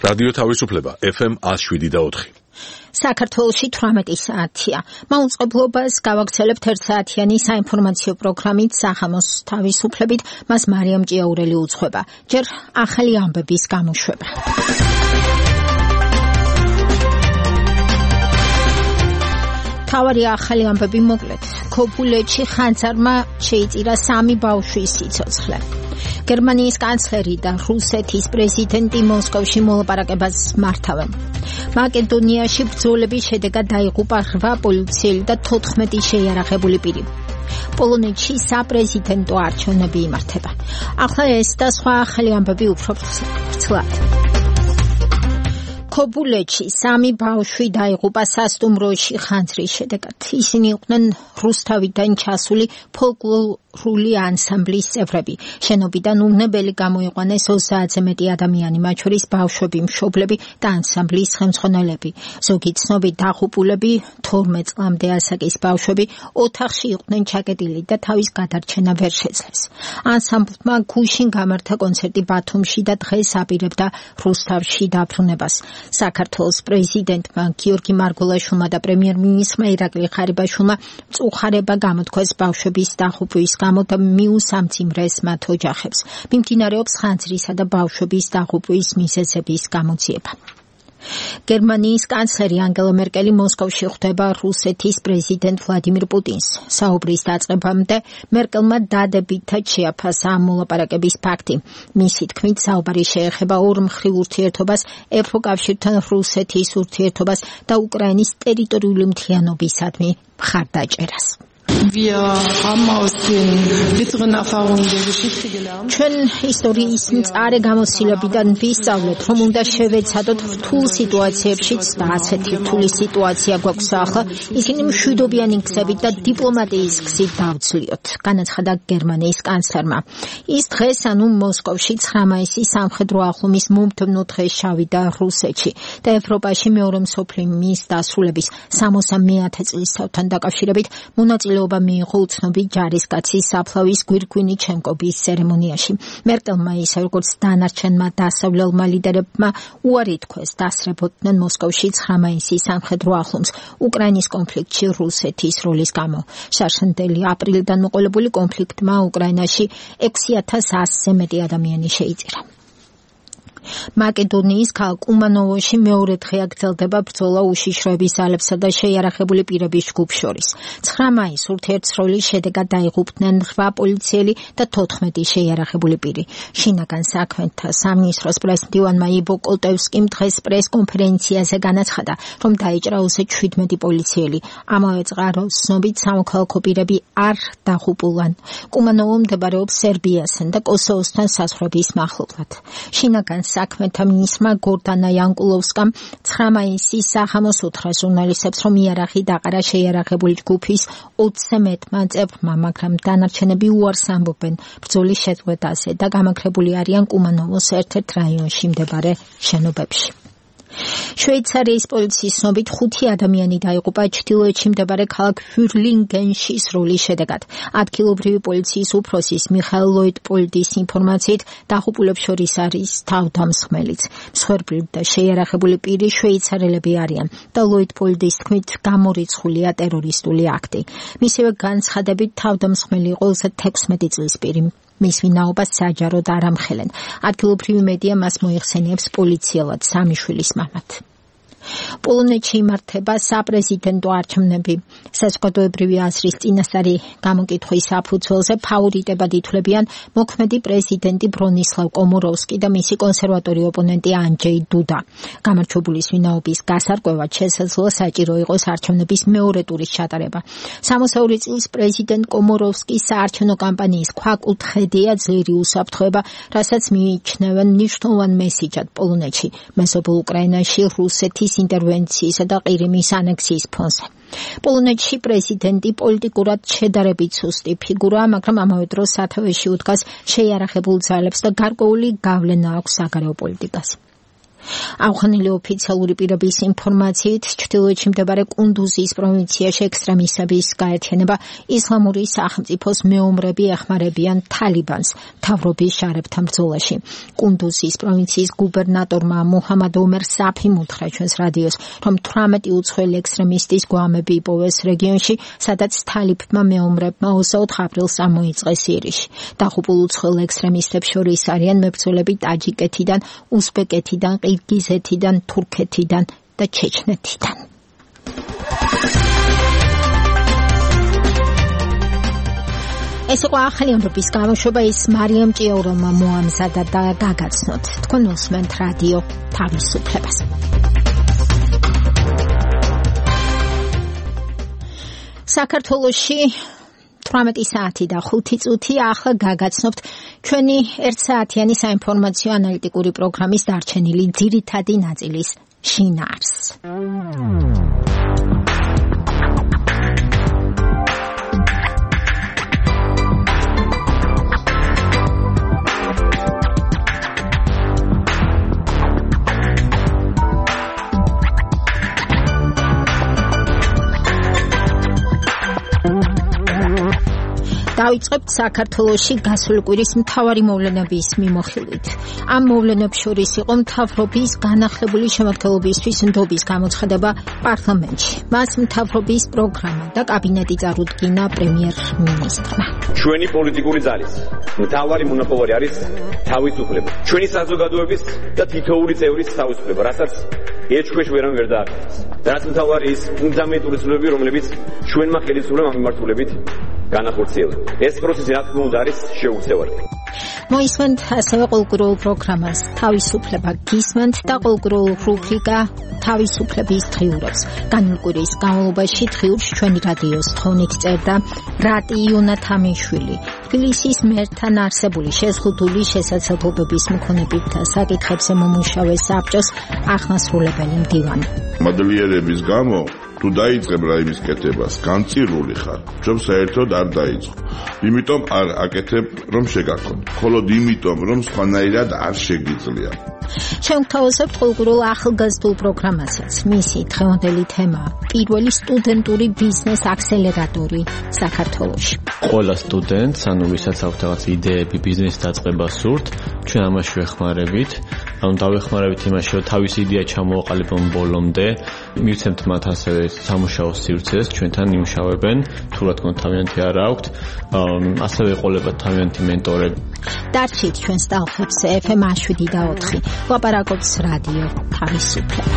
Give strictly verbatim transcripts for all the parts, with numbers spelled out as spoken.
რადიო თავისუფლება ეფ ემ one oh seven და four. საქართველოში თვრამეტი საათია. მაუწყებლობას გავაგრძელებთ ერთ საათიანი საინფორმაციო პროგრამით სახამოს თავისუფლებით, მას მარიამ ჭიაურელი უძღვება. ჯერ ახალი ამბების გამოშვება. თავარი ახალი ამბები მოკლედ. ქობულეთში ხანძარმა შეიწირა სამი ბავშვის სიცოცხლე. გერმანიის კანცლერი და რუსეთის პრეზიდენტი მოსკოვში მოლაპარაკებას მართავენ. მაკედონიაში ბრძოლების შედეგად დაიღუპა რვა პოლიციელი და თოთხმეტი შეიარაღებული პირი. პოლონეთში საპრეზიდენტო არჩევნები იმართება. ახლა ეს და სხვა ახალი ამბები უფრო ვრცლად. ქობულეთში სამი ბავშვი დაიღუპა სასტუმროში ხანძრის შედეგად. ისინი იყვნენ რუსთავიდან ჩასული ფოლკლორული ანსამბლის წევრები. შენობიდან უნებელი გამოიყვანეს ოცდაათზე მეტი ადამიანი, მათ შორის ბავშვები, მშობლები და ანსამბლის ხელმძღვანელები. ზოგი ცნობით დაღუპულები თორმეტ წლამდე ასაკის ბავშვები ოთახში იყვნენ ჩაკეტილი და თავის გადარჩენა ვერ შეძლეს. ანსამბლმა გუშინ გამართა კონცერტი ბათუმში და დღეს აპირებდა რუსთავში დაბრუნებას. საქართველოს პრეზიდენტმა გიორგი მარგველაშვილმა და პრემიერ-მინისტრმა ირაკლი ღარიბაშვილმა მწუხარება გამოთქვეს ბავშვების დაღუპვის გამო და მიუსამძიმრეს მათ ოჯახებს. მიმდინარეობს ხანძრისა და ბავშვების დაღუპვის მიზეზების გამოძიება. გერმანიის კანცლერი ანგელა მერკელი მოსკოვში ხვდება რუსეთის პრეზიდენტ ვლადიმირ პუტინს. საუბრის დაწყებამდე მერკელმა დადებითად შეაფასა ამ მოლაპარაკების ფაქტი. მისი თქმით, საუბარი შეეხება ორმხრივ ურთიერთობას, ევროკავშირთან რუსეთის ურთიერთობას და უკრაინის ტერიტორიული მთლიანობისადმი მხარდაჭერას. Wir haben aus den bitteren Erfahrungen der Geschichte gelernt. ჩვენ ისტორიის მწარე გამოცდილებიდან ვისწავლეთ, რომ უნდა შევეცადოთ რთულ სიტუაციებშიც და ასეთი რთული სიტუაცია გვაქვს ახლა, ისინი მშვიდობიანი გზებით და დიპლომატიის გზით დავცლიოთ, განაცხადა გერმანიის კანცლერმა. ის დღეს, ანუ მოსკოვში ცხრა მაისის სამხედრო აღლუმის მომდევნო დღეს ჩავიდა რუსეთში და ევროპაში მეორე მსოფლიო ომის დასრულების სამოცდამეათე წლისთავთან დაკავშირებით მონაწილეობა მიიღო უცნობი ჯარისკაცის საფლავის გვირგვინი ჩემკობის ცერემონიაში. მერკელმა ისე როგორც დანარჩენმა დასავლელმა ლიდერებმა უარი თქვეს დასრებოდნენ მოსკოვში ცხრა მაისის სამხედრო აღლუმს უკრაინის კონფლიქტში რუსეთის როლის გამო. შარშანდელი აპრილიდან მოყოლებული კონფლიქტმა უკრაინაში ექვსი ათას ასზე მეტი ადამიანი შეიწირა. მაკედონიის ქალაქ კუმანოვოში მეორე დღე გრძელდება ბრძოლა უშიშროების ძალებსა და შეიარაღებული პირების ჯგუფს შორის. ცხრა მაისს ურთიერთსროლის შედეგად დაიღუპნენ რვა პოლიციელი და თოთხმეტი შეიარაღებული პირი. შინაგან საქმეთა სამინისტროს პრესმდივანმა იბო კოლტევსკიმ დღეს პრესკონფერენციაზე განაცხადა, რომ დაიჭრა ოცდაშვიდ პოლიციელი. ამავე წყაროს ცნობით სამოქალაქო პირები არ დაღუპულან. კუმანოვო მდებარეობს სერბიასთან და კოსოვოსთან საზღვრების მახლობლად. შინაგან საქმეთა მინისტრმა გორდანა იანკულოვსკამ ცხრა მაისის სახამოს უთხრა ჟურნალისტებს, რომ იარაღი დაყარა შეიარაღებული ჯგუფის ოცზე მეტმა წევრმა, მაგრამ დანარჩენები უარს ამბობენ ბრძოლის შეწყვეტაზე და გამაგრებული არიან კუმანოვოს ერთ-ერთ რაიონში მდებარე შენობებში. შვეიცარიის პოლიციის ცნობით ხუთი ადამიანი დაიღუპა ჩრდილოეთში მდებარე ქალაქ ჰურლინგენში სროლის შედეგად. ადგილობრივი პოლიციის უფროსის მიხაილ ლოიდპოლდის ინფორმაციით დაღუპულებს შორის არის თავდამსხმელიც. მსხვერპლი და შეიარაღებული პირი შვეიცარელები არიან და ლოიდპოლდის თქმით გამორიცხულია ტერორისტული აქტი. მისივე განცხადებით თავდამსხმელი იყო თექვსმეტი წლის პირი. მის ვინაობას საჯაროდ არ ამხელენ. ადგილობრივი მედია მას მოიხსენიებს პოლიციელად სამი შვილის მამად. პოლონეთში იმართება საპრეზიდენტო არჩევნები. საზოგადოებრივი აზრის წინასწარი გამოკითხვის საფუძველზე ფავორიტებად ითვლებიან მოქმედი პრეზიდენტი ბრონისლავ კომოროვსკი და მისი კონსერვატორი ოპონენტი ანჯეი დუდა. გამარჯვებულის ვინაობის გასარკვევად შესაძლოა საჭირო იყოს არჩევნების მეორე ტურის ჩატარება. სამოცდაორი წლის პრეზიდენტ კომოროვსკის საარჩევნო კამპანიის ქვაკუთხედია ძლიერი უსაფრთხოება, რასაც მიიჩნევენ მნიშვნელოვან მესიჯად პოლონეთში, მეზობელ უკრაინაში რუსეთის ინტერვენციისა და ყირიმის ანექსიის ფონზე. პოლონეთში პრეზიდენტი პოლიტიკურად შედარებით სუსტი ფიგურაა, მაგრამ ამავე დროს სათავეში უდგას შეიარაღებულ ძალებს და გარკვეული გავლენა აქვს საგარეო პოლიტიკაზე. Აღნიშნული ოფიციალური პირების ინფორმაციით, ჩრდილოეთში მდებარე კუნდუზის პროვინციაში ექსტრემისტების გაერთიანება ისლამური სახელმწიფოს მეომრები ეხმარებიან თალიბანს მთავრობის შარებთან ბრძოლაში. კუნდუზის პროვინციის გუბერნატორმა მუჰამად ომერ საფიმ უთხრა ჩვენს რადიოს, რომ თვრამეტი უცხოელი ექსტრემისტის გვამები იპოვეს რეგიონში, სადაც თალიბმა მეომრებმა ოცდაოთხ აპრილს წამოიწყეს ირიში. დაღუპულ უცხოელ ექსტრემისტებს შორის არიან მებრძოლები ტაჯიკეთიდან, უზბეკეთიდან, ყირგიზეთიდან, თურქეთიდან და ჩეჩნეთიდან. ეს იყო ახალი ამბების გამოშვება, ის მარიამ ჭიაუროვმა მოამზადა და გაგაცნოთ. თქვენ უსმენთ რადიო თავისუფლებას. საქართველოში თვრამეტი საათი და ხუთი წუთი, ახლა გაგაცნობთ ჩვენი ერთსაათიანი საინფორმაციო ანალიტიკური პროგრამის დარჩენილი ძირითადი ნაწილის შინაარსს. დავიწყებთ საქართველოში გასული კვირის მთავარი მოვლენების მიმოხილვით. ამ მოვლენებს შორის იყო მთავრობის განახლებული შემადგენლობისთვის ნდობის გამოცხადება პარლამენტში. მას მთავრობის პროგრამა და კაბინეტი წარუდგინა პრემიერ-მინისტრმა. ჩვენი პოლიტიკური ძალის მთავარი მონოპოლარი არის თავისუფლება. ჩვენი საზოგადოების და თითოეული წევრის თავისუფლება, რასაც ეჭქვეშ ვერამ ვერ დააკარგეს. და რაც მთავარი ის ფუნდამენტური ცვლილებები, რომლებიც ჩვენმა ხელისუფლებამ ამ მიმართულებით განახორციელა. ეს პროცესი რა თქმა უნდა არის შეუცვლელი. მოისმენთ ასევე კულტურულ პროგრამას თავისუფლება გისმენთ და კულტურულ რუბრიკა თავისუფლების დღიურებს. განმკვირის განმავლობაში დღიურს ჩვენი რადიოს თხოვნით წერდა რატი იუნათამიშვილი. თბილისის მერთან არსებული შეზღუდული შესაძლებლობების მქონებით საკითხებზე მომუშავე საბჭოს ახმასრულებელი მდივანი. მადლიერების გამო თუ დაიწყებ რაიმის კეთებას, განწირული ხარ, რომ საერთოდ არ დაიწყო. იმიტომ არ აკეთებ, რომ შეგაქონ. მხოლოდ იმიტომ, რომ სხვანაირად არ შეგიძლია. შევთავაზებთ კულტურულ ახალგაზრდულ პროგრამასაც. მისი დღევანდელი თემაა პირველი სტუდენტური ბიზნეს აქსელერატორი საქართველოში. ყველა სტუდენტს, ანუ ვისაც აქვს რაღაც იდეები ბიზნესის დაწყებას სურთ, ჩვენ ამაში ვეხმარებით. ანუ დავეხმარებით იმაში, რომ თავისი იდეა ჩამოაყალიბონ ბოლომდე, მივცემთ მათ ასევე სამუშაო სივრცეს, ჩვენთან იმუშავებენ, თუ რა თქმა უნდა თავიანთი არ აქვთ, ასევე ეყოლებათ თავიანთი მენტორები. დარჩით ჩვენს ტალღებს ეფ ემ შვიდი და ოთხი. ლაპარაკობს რადიო თავისუფლება.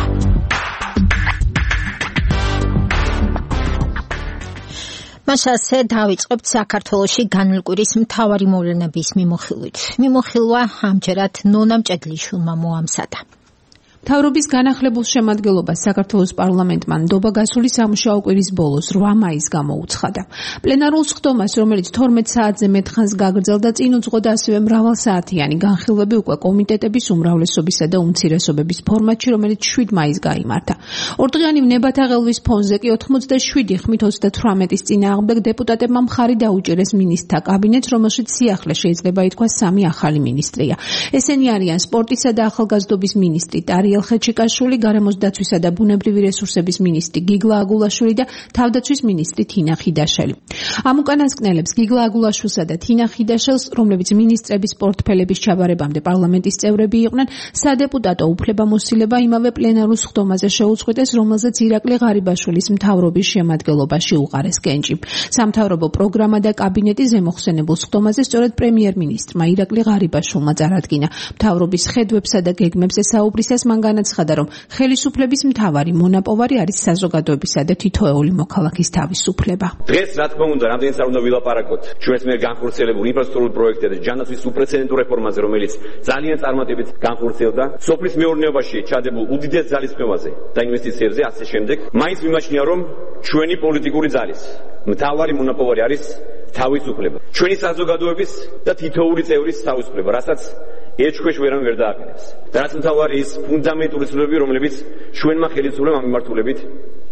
მასაზე დავიწყებთ საქართველოში განვლილი კვირის მთავარი მოვლენების მიმოხილვით. მიმოხილვა ამჯერად ნონა მჭედლიშვილმა მოამზადა. მთავრობის განახლებულ შემადგენლობას საქართველოს პარლამენტმა ნდობა გასული სამუშაო კვირის ბოლოს რვა მაისს გამოუცხადა. პლენარულ სხდომას, რომელიც თორმეტ საათზე მეტხანს გაგრძელდა, წინ უძღოდა ასევე მრავალსაათიანი განხილვები უკვე კომიტეტების უმრავლესობისა და უმცირესობების ფორმატში, რომელიც შვიდ მაისს გაიმართა. ორდღიანი ნებათაღელვის ფონზე კი ოცდაშვიდი ხმით ოცდათვრამეტის წინააღმდეგ დეპუტატებმა მხარი დაუჭირეს მინისტრთა კაბინეტს, რომელშიც სიახლე შეიძლება ითქვას სამი ახალი მინისტრია. ესენი არიან სპორტისა და ახალგაზრდობის მინისტრი ტარიელ ხეჩიკაშვილი, გარემოს დაცვისა და ბუნებრივი რესურსების მინისტრი გიგლა აგულაშვილი და თავდაცვის მინისტრი თინა ხიდაშელი. ამ უკანასკნელებს გიგლა აგულაშვილსა და თინა ხიდაშელს, რომლებიც მინისტრების პორტფელების ჩაბარებამდე პარლამენტის წევრები იყვნენ, სადეპუტატო უფლებამოსილება იმავე პლენარულ სხდომაზე შეუწყვეტეს, რომელზეც ირაკლი ღარიბაშვილის მთავრობის შემადგენლობაში უყარეს კენჭი. სამთავრობო პროგრამა და კაბინეტი ზემოხსენებულ სხდომაზე სწორედ პრემიერ-მინისტრმა ირაკლი ღარიბაშვილმა წარადგინა. მთავრობის ხედვებსა და გეგმებზე საუბრისას მან განაცხადა, რომ ხელისუფლების მთავარი მონაპოვარი არის საზოგადოებისა და თითოეული მოქალაქის თავისუფლება. დღეს რა თქმა უნდა, რამდენიც არ უნდა ვილაპარაკოთ ჩვენს მიერ განხორციელებულ ინფრასტრუქტურულ პროექტებზე და ჯანაცვის უპრეცედენტო რეფორმაზე, რომელიც ძალიან წარმატებით განხორციელდა, სოფლის მეურნეობაში ჩადებულ უდიდეს ძალისხმევაზე და ინვესტიციებზე ასე შემდეგ, მაინც მიმაჩნია, რომ ჩვენი პოლიტიკური ძალის მთავარი მონოპოლარი არის თავისუფლება. ჩვენი საზოგადოების და თითოეული წევრის თავისუფლება, რასაც ეჭქვეშ ვერამ ვერ დააკარგეს. და რაც მთავარი ის ფუნდამენტური ცვლილებები, რომლებიც ჩვენმა ხელისუფლებამ ამ მიმართულებით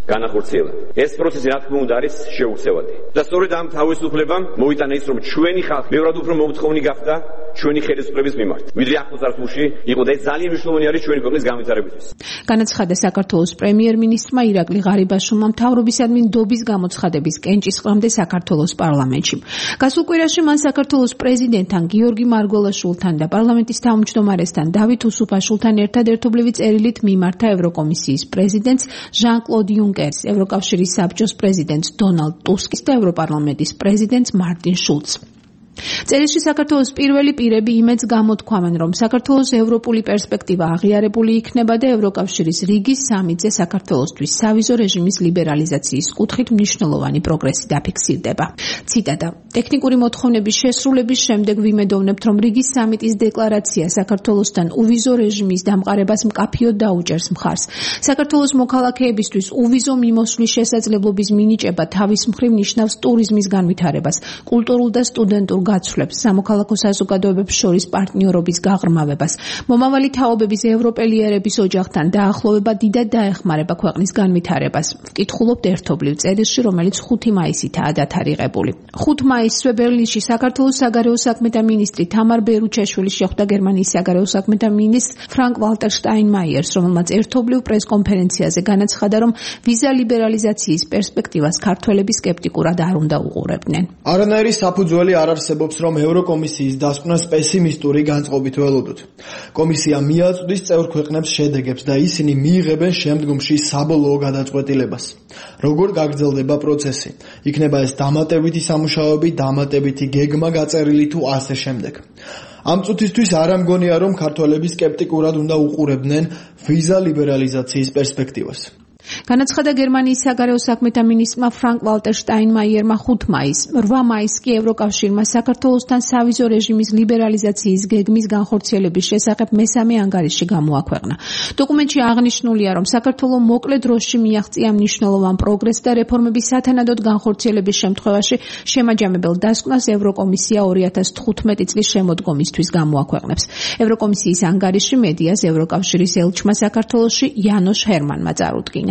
განახორციელა. ეს პროცესი რა თქმა უნდა არის შეუცვლელი. და სწორედ ამ თავისუფლებამ მოიტანა ის, რომ ჩვენი ხალხი ბევრად უფრო მომთხოვნი გახდა ჩვენი ხელისუფლების მიმართ. ვიდრე ახლო წარსულში იყო და ეს ძალიან მნიშვნელოვანი არის ჩვენი ქვეყნის განვითარებისთვის. განაცხადა საქართველოს პრემიერ-მინისტრმა ირაკლი ღარიბაშვილმა მთავრობისადმი ნდობის გამოცხადების კენჭისყრამდე საქართველოს პარლამენტში. გასულ კვირაში მან საქართველოს პრეზიდენტთან გიორგი მარგველაშვილთან და პარლამენტის თავმჯდომარესთან დავით უსუფაშვილთან ერთად ერთობლივი წერილით მიმართა ევროკომისიის პრეზიდენტს ჟან-კლოდ იუნკერს, ევროკავშირის საბჭოს პრეზიდენტს დონალდ ტუსკის და ევროპარლამენტის პრეზიდენტს მარტინ შულცს. წერილში საქართველოს პირველი პირები იმედს გამოთქვამენ, რომ საქართველოს ევროპული პერსპექტივა აღიარებული იქნება და ევროკავშირის რიგის სამიტზე საქართველოსთვის სავიზო რეჟიმის ლიბერალიზაციის კუთხით მნიშვნელოვანი პროგრესი დაფიქსირდება. ციტატა: ტექნიკური მოთხოვნების შესრულების შემდეგ ვიმედოვნებთ, რომ რიგის სამიტის დეკლარაცია საქართველოსთან უვიზო რეჟიმის დამყარებას მკაფიოდ დაუჭერს მხარს. საქართველოს მოქალაქეებისთვის უვიზო მიმოსვლის შესაძლებლობის მინიჭება თავის მხრივ ნიშნავს ტურიზმის განვითარებას, კულტურულ და სტუდენტურ გაცვლებს, სამოქალაქო საზოგადოებებს შორის პარტნიორობის გაღრმავებას, მომავალი თაობების ევროპელიერების ოჯახთან დაახლოვება დიდად დაეხმარება ქვეყნის განვითარებას. ვკითხულობთ ერთობლივ წერილში, რომელიც ხუთი მაისითაა დათარიღებული. ხუთ მაისზე ბერლინში საქართველოს საგარეო საქმეთა მინისტრი თამარ ბერუჩაშვილი შეხვდა გერმანიის საგარეო საქმეთა მინისტრ ფრანკ ვალტერ შტაინმაიერს, რომელმაც ერთობლივ პრესკონფერენციაზე განაცხადა, რომ ვიზა ლიბერალიზაციის პერსპექტივას ქართველები სკეპტიკურად არ უნდა უყურებდნენ. არანაირი საფუძველი არ არსებობს, რომ ევროკომისიის დასკვნას პესიმისტური განწყობით ველოდოთ. კომისია მიაწვდის წევრ ქვეყნებს შედეგებს და ისინი მიიღებენ შემდგომში საბოლოო გადაწყვეტილებას. როგორ გაგრძელდება პროცესი? იქნება ეს დამატებითი სამუშაოები, დამატებითი გეგმა გაწერილი თუ ასე შემდეგ. ამ წუთისთვის არ ამგონია, რომ ქართველები სკეპტიკურად უნდა უყურებდნენ ვიზა ლიბერალიზაციის პერსპექტივას. განაცხადა გერმანიის საგარეო საქმეთა მინისტრმა ფრანკ ვალტერ შტაინმაიერმა ხუთ მაისს, რვა მაისს კი ევროკავშირმა საქართველოსთან სავიზო რეჟიმის ლიბერალიზაციის გეგმის განხორციელების შესახებ მესამე ანგარიში გამოაქვეყნა. დოკუმენტში აღნიშნულია, რომ საქართველო მოკლე დროში მიაღწია მნიშვნელოვან პროგრესს და რეფორმების სათანადოდ განხორციელების შემთხვევაში შემაჯამებელ დასკვნას ევროკომისია ორი ათას თხუთმეტი წლის შემოდგომისთვის გამოაქვეყნებს. ევროკომისიის ანგარიში მედიას ევროკავშირის ელჩმა საქართველოში იანოშ ჰერმანმა წარუდგინა.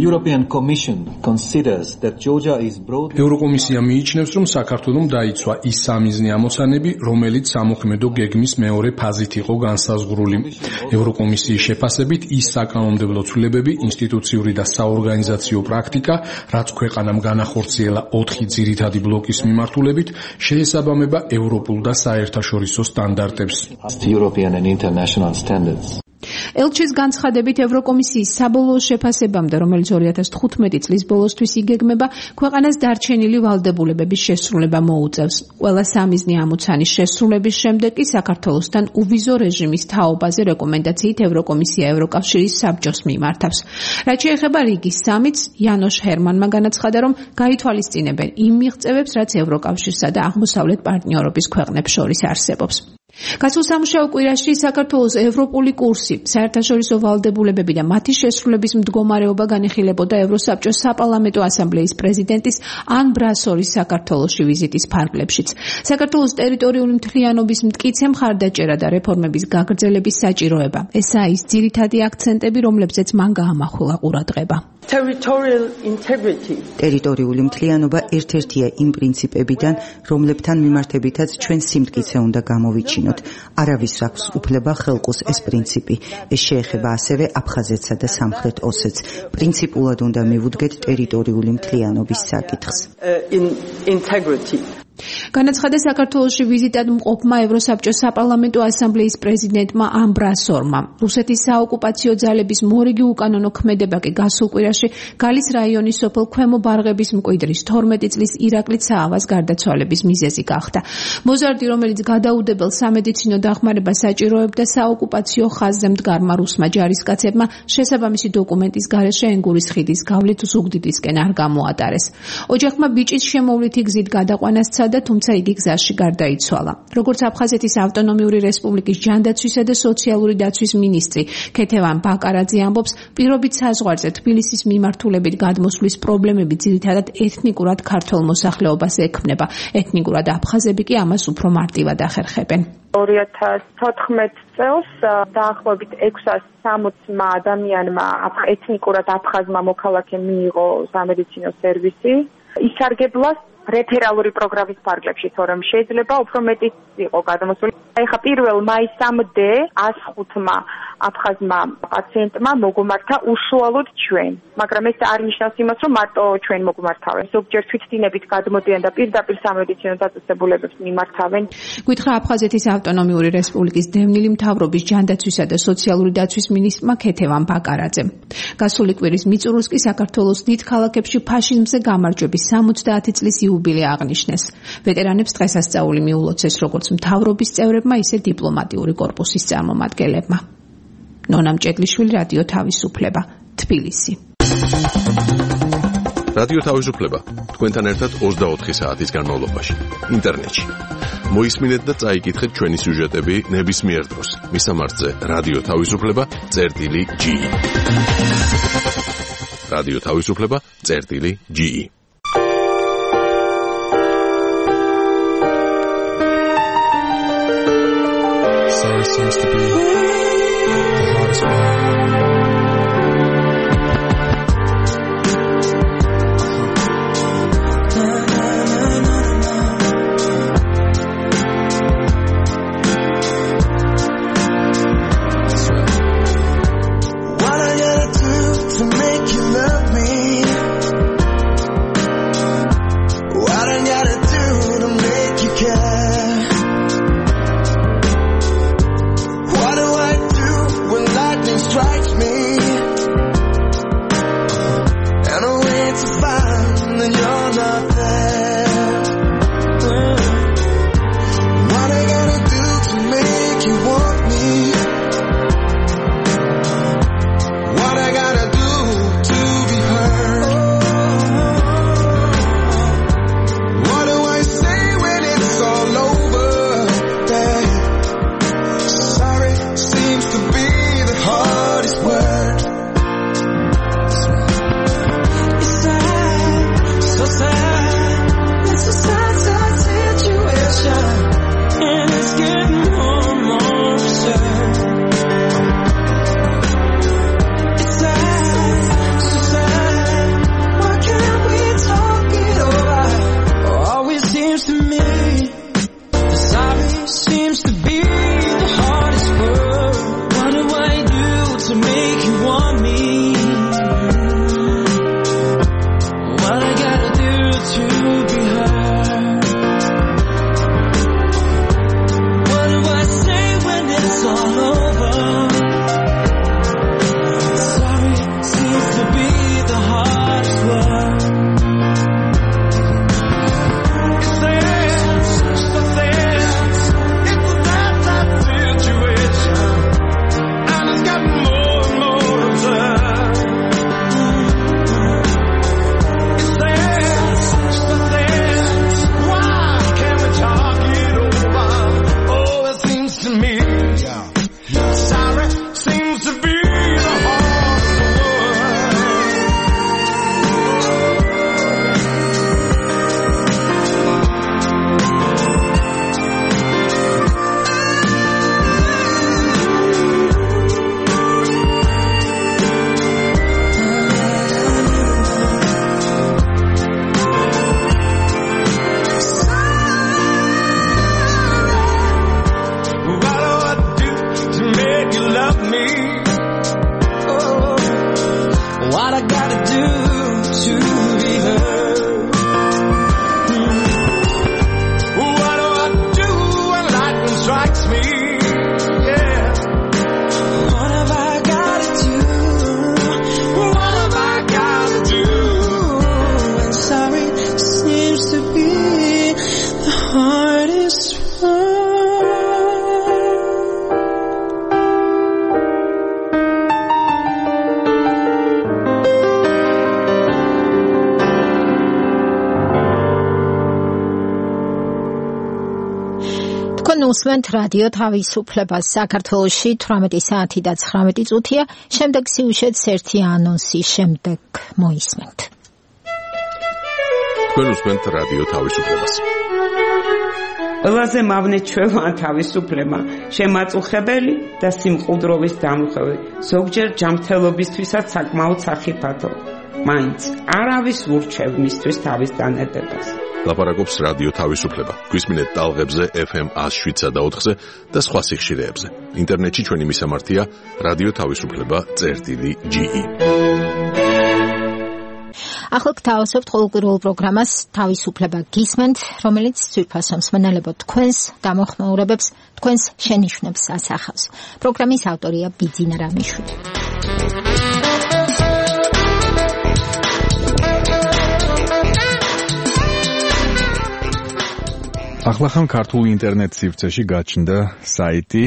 ევროკომისია მიიჩნევს, რომ საქართველომ დაიცვა ის სამიზნე ამოცანები, რომელიც სამოქმედო გეგმის მეორე ფაზით იყო განსაზღვრული. ევროკომისიის შეფასებით ის საკანონმდებლო ცვლილებები, ინსტიტუციური და საორგანიზაციო პრაქტიკა, რაც ქვეყანამ განახორციელა ოთხი ძირითადი ბლოკის მიმართულებით, შეესაბამება ევროპულ და საერთაშორისო სტანდარტებს. ელჩის განცხადებით ევროკომისიის საბოლოო შეფასებამდე, რომელიც ორი ათას თხუთმეტი წლის ბოლოსთვის იგეგმება, ქვეყანას დარჩენილი ვალდებულებების შესრულება მოუწევს. ყველა სამიზნე ამოცანის შესრულების შემდეგ კი საქართველოსთან უვიზო რეჟიმის თაობაზე რეკომენდაციით ევროკომისია ევროკავშირის საბჭოს მიმართავს. რაც შეეხება რიგის სამიტს, იანოშ ჰერმანმა განაცხადა, რომ გაითვალისწინებენ იმ მიღწევებს, რაც ევროკავშირსა და აღმოსავლეთ პარტნიორობის ქვეყნებს შორის არსებობს. გასულ სამუშაო კვირაში საქართველოს ევროპული კურსი, საერთაშორისო ვალდებულებები და მათი შესრულების მდგომარეობა განიხილებოდა ევროსაბჭოს საპარლამენტო ასამბლეის პრეზიდენტის ან ბრასორის საქართველოში ვიზიტის ფარგლებშიც. საქართველოს ტერიტორიული მთლიანობის მტკიცე მხარდაჭერა და რეფორმების გაგრძელების საჭიროება. ესაა ის ძირითადი აქცენტები, რომლებზეც მან გაამახვილა ყურადღება. ტერიტორიული მთლიანობა ერთ-ერთია იმ პრინციპებიდან, რომლებთან მიმართებითაც ჩვენ სიმტკიცე უნდა გამოვიჩინოთ. არავის აქვს უფლება ხელყოს ეს პრინციპი. ეს შეეხება ასევე აფხაზეთსა და სამხრეთ ოსეთს. პრინციპულად უნდა მივუდგეთ ტერიტორიული მთლიანობის საკითხს. განაცხადა საქართველოში ვიზიტად მყოფმა ევროსაბჭოს საპარლამენტო ასამბლეის პრეზიდენტმა ან ბრასორმა. რუსეთის საოკუპაციო ძალების მორიგი უკანონო ქმედება კი გასულ კვირაში გალის რაიონის სოფელ ქვემო ბარღების მკვიდრის თორმეტი წლის ირაკლი ცაავას გარდაცვალების მიზეზი გახდა. მოზარდი, რომელიც გადაუდებელ სამედიცინო დახმარებას საჭიროებდა საოკუპაციო ხაზზე მდგარმა რუსმა ჯარისკაცებმა, შესაბამისი დოკუმენტის გარეშე ენგურის ხიდის გავლით ზუგდიდისკენ არ გამოატარეს. ოჯახმა ბიჭის შემოვლითი გზით გადაყვანას სცადა, თუმცა თუმცა იგი გზაში გარდაიცვალა. როგორც აფხაზეთის ავტონომიური რესპუბლიკის ჯანდაცვისა და სოციალური დაცვის მინისტრი ქეთევან ბაკარაძე ამბობს, პირობით საზღვარზე თბილისის მიმართულებით გადმოსვლის პრობლემები ძირითადად ეთნიკურად ქართველ მოსახლეობას ექმნება. ეთნიკურად აფხაზები კი ამას უფრო მარტივად ახერხებენ. ორი ათას თოთხმეტ წელს დაახლოებით ექვსას სამოცმა ადამიანმა ეთნიკურად აფხაზმა მოქალაქე მიიღო სამედიცინო სერვისი. ისარგებლას რეფერალური პროგრამის ფარგლებში, თორემ შეიძლება უფრო მეტიც იყო გადამოსული. ეხლა პირველ მაისამდე ას ხუთმა აფხაზმა პაციენტმა მოგმართა უშუალოდ ჩვენ, მაგრამ ეს არ ნიშნავს იმას, რომ მარტო ჩვენ მოგმართავენ. ზოგჯერ თვითდინებით გადმოდიან და პირდაპირ სამედიცინო დაწესებულებებს მიმართავენ. გითხრა აფხაზეთის ავტონომიური რესპუბლიკის დევნილი მთავრობის ჯანდაცვისა და სოციალური დაცვის მინისტრმა ქეთევან ბაკარაძემ. გასული კვირის მიწურულს კი საქართველოს დიდ ქალაქებში ფაშიზმზე გამარჯვების სამოცდაათი წლის იუბილე აღნიშნეს. ვეტერანებს დღესასწაული მიულოცეს როგორც მთავრობის წევრებმა, ისე დიპლომატიური კორპუსის წარმომადგენლებმა. ნონა მჭედლიშვილი, რადიო თავისუფლება, თბილისი. რადიო თავისუფლება თქვენთან ერთად ოცდაოთხი საათის განმავლობაში ინტერნეტში. მოისმინეთ და წაიკითხეთ ჩვენი სიუჟეტები ნებისმიერ დროს. მისამართზე რადიო თავისუფლება წერტილი ჯი. რადიო თავისუფლება წერტილი ჯი. Sorry seems to be the hardest one. თქვენ უსმენთ რადიო თავისუფლებას. საქართველოში თვრამეტი საათი და ცხრამეტი წუთია. შემდეგ სიუჟეტს ერთი ანონსის შემდეგ მოისმენთ. თქვენ უსმენთ რადიო თავისუფლებას. ყველაზე მავნე ჩვეულა თავისუფლება, შემაწუხებელი და სიმყუდროვის დამხევი, ზოგჯერ ჯანმრთელობისთვისაც საკმაოდ სახიფათო. მაინც არავის ურჩევ მისთვის თავის დანედებას. ლაპარაკობს რადიო თავისუფლება. გვისმინეთ ტალღებზე ეფ ემ ათს შვიდსა და ოთხზე და სხვა სიხშირეებზე. ინტერნეტში ჩვენი მისამართია რადიო თავისუფლება წერტილი ჯი ი. ახლა გთავაზობთ ყოველკვირეულ პროგრამას თავისუფლება გისმენთ, რომელიც ძვირფასო მსმენელებო თქვენს გამოხმაურებებს, თქვენს შენიშვნებს ასახავს. პროგრამის ავტორია ბიძინა რამიშვილი. ახლახან ქართულ ინტერნეტ სივრცეში გაჩნდა საიტი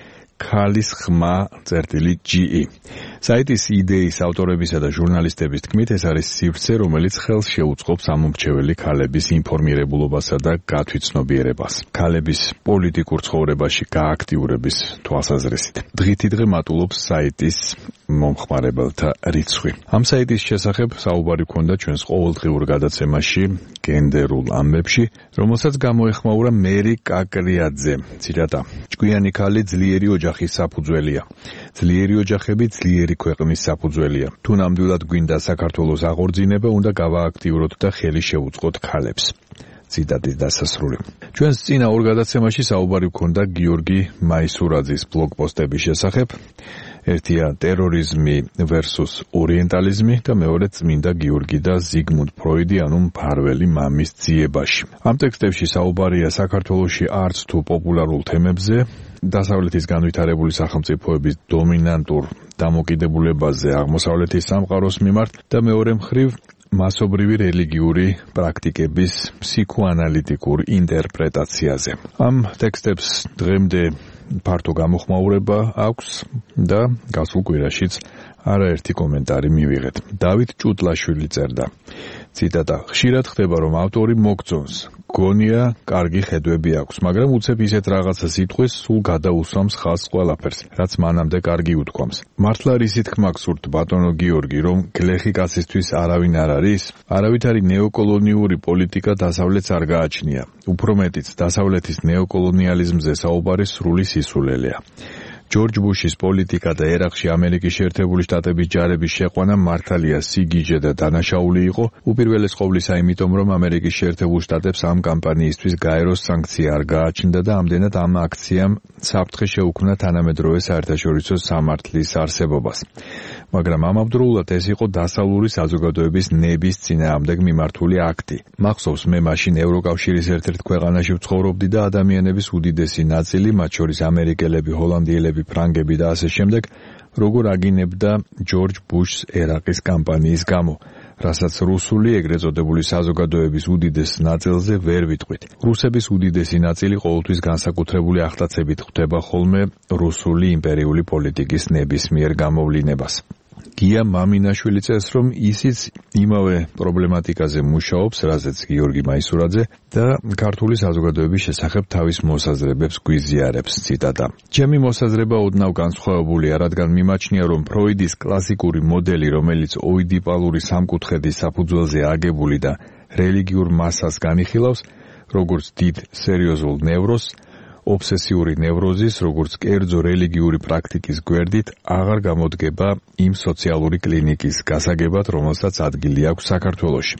ქალის ხმა წერტილი ჯი ი. საიტის იდეის ავტორებისა და ჟურნალისტების თქმით, ეს არის სივრცე, რომელიც ხელს შეუწყობს ამომრჩეველი ქალების ინფორმირებულობასა და გათვითცნობიერებას. ქალების პოლიტიკურ ცხოვრებაში გააქტიურების თვალსაზრისით. დღითიდღე მატულობს საიტის მომხმარებელთა რიცხვი. ამ საიტის შესახებ საუბარი ჰქონდა ჩვენს ყოველდღიურ გადაცემაში გენდერულ ამბებში, რომელსაც გამოეხმაურა მერი კაკრიაძე. ციტატა: ჭკვიანი ქალი ძლიერი ოჯახის საფუძველია. ძლიერი ოჯახები ძლიერი ქვეყნის საფუძველია. თუ ნამდვილად გვინდა საქართველოს აღორძინება, უნდა გავააქტიუროთ და ხელი შევუწყოთ ქალებს. ციტატის დასასრული. ჩვენს წინა ორ გადაცემაში საუბარი ჰქონდა გიორგი მაისურაძის ბლოგპოსტების შესახებ. ერთია ტერორიზმი versus ორიენტალიზმი და მეორე წმინდა გიორგი და ზიგმუნდ ფროიდი, ანუ მფარველი მამის ძიებაში. ამ ტექსტებში საუბარია საქართველოში არც თუ პოპულარულ თემებზე, დასავლეთის განვითარებული სახელმწიფოების დომინანტურ დამოკიდებულებაზე აღმოსავლეთის სამყაროს მიმართ და მეორე მხრივ მასობრივი რელიგიური პრაქტიკების ფსიქოანალიტიკურ ინტერპრეტაციაზე. ამ ტექსტებს დღემდე ფართო გამოხმაურება აქვს და გასულ კვირაშიც არაერთი კომენტარი მივიღეთ. დავით ჭუტლაშვილი წერდა. ციტატა: ხშირად ხდება, რომ ავტორი მოგწონს, გონია კარგი ხედვები აქვს, მაგრამ უცებ ისეთ რაღაცა სიტყვის სულ გადაუსვამს ხაზს ყველაფერს, რაც მანამდე კარგი უთქვამს. მართლა რისი თქმა გსურთ, ბატონო გიორგი, რომ გლეხი კაცისთვის არავინ არ არის? არავითარი ნეოკოლონიური პოლიტიკა დასავლეთს არ გააჩნია. უფრო მეტიც, დასავლეთის ნეოკოლონიალიზმზე საუბარი სრული სისულელეა. ჯორჯ ბუშის პოლიტიკა და ერაყში ამერიკის შეერთებული შტატების ჯარების შეყვანა მართალია სიგიჟე და დანაშაული იყო, უპირველეს ყოვლისა იმიტომ, რომ ამერიკის შეერთებულ შტატებს ამ კამპანიისთვის გაეროს სანქცია არ გააჩნდა და ამდენად ამ აქციამ საფრთხე შეუქმნა თანამედროვე საერთაშორისო სამართლის არსებობას. მაგრამ ამავდროულად ეს იყო დასავლური საზოგადოების ნების წინააღმდეგ მიმართული აქტი. მახსოვს, მე მაშინ ევროკავშირის ერთ-ერთ ქვეყანაში ვცხოვრობდი და ადამიანების უდიდესი ნაწილი, მათ შორის ამერიკელები, ჰოლანდიელები, ფრანგები და ასე შემდეგ, როგორ აგინებდა ჯორჯ ბუშს ერაყის კამპანიის გამო, რასაც რუსული ეგრეთ წოდებული საზოგადოების უდიდეს ნაწილზე ვერ ვიტყვით. რუსების უდიდესი ნაწილი ყოველთვის განსაკუთრებული ახტაცებით ხვდება ხოლმე რუსული იმპერიული პოლიტიკის ნებისმიერ გამოვლინებას. გია მამინაშვილი წერს, რომ ისიც იმავე პრობლემატიკაზე მუშაობს, რაზეც გიორგი მაისურაძე და ქართული საზოგადოების შესახებ თავის მოსაზრებებს გვიზიარებს. ციტატა: ჩემი მოსაზრება ოდნავ განსხვავებულია, რადგან მიმაჩნია, რომ ფროიდის კლასიკური მოდელი, რომელიც ოიდიპალური სამკუთხედის საფუძველზე აგებული და რელიგიურ მასას განიხილავს, როგორც დიდ სერიოზულ ნევროზს, ობსესიური ნევროზის, როგორც კერძო რელიგიური პრაქტიკის გვერდით, აღარ გამოდგება იმ სოციალური კლინიკის გასაგებად, რომელსაც ადგილი აქვს საქართველოში.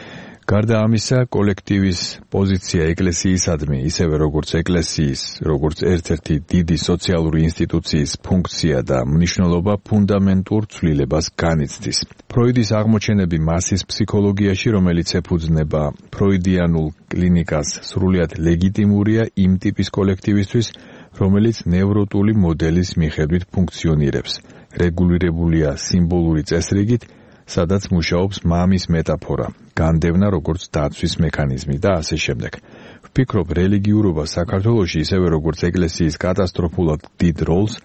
გარდა ამისა, კოლექტივის პოზიცია ეკლესიისადმი, ისევე როგორც ეკლესიის, როგორც ერთ-ერთი დიდი სოციალური ინსტიტუციის ფუნქცია და მნიშვნელობა ფუნდამენტურ ცვლილებას განიცდის. ფროიდის აღმოჩენები მასის ფსიქოლოგიაში, რომელიც ეფუძნება ფროიდიანულ კლინიკას, სრულიად ლეგიტიმურია იმ ტიპის კოლექტივისთვის, რომელიც ნევროტული მოდელის მიხედვით ფუნქციონირებს. რეგულირებულია სიმბოლური წესრიგით, სადაც მუშაობს მამის მეტაფორა, განდევნა როგორც დაცვის მექანიზმი და ასე შემდეგ. ვფიქრობ, რელიგიურობა საქართველოში, ისევე როგორც ეკლესიის კატასტროფულად დიდ როლს,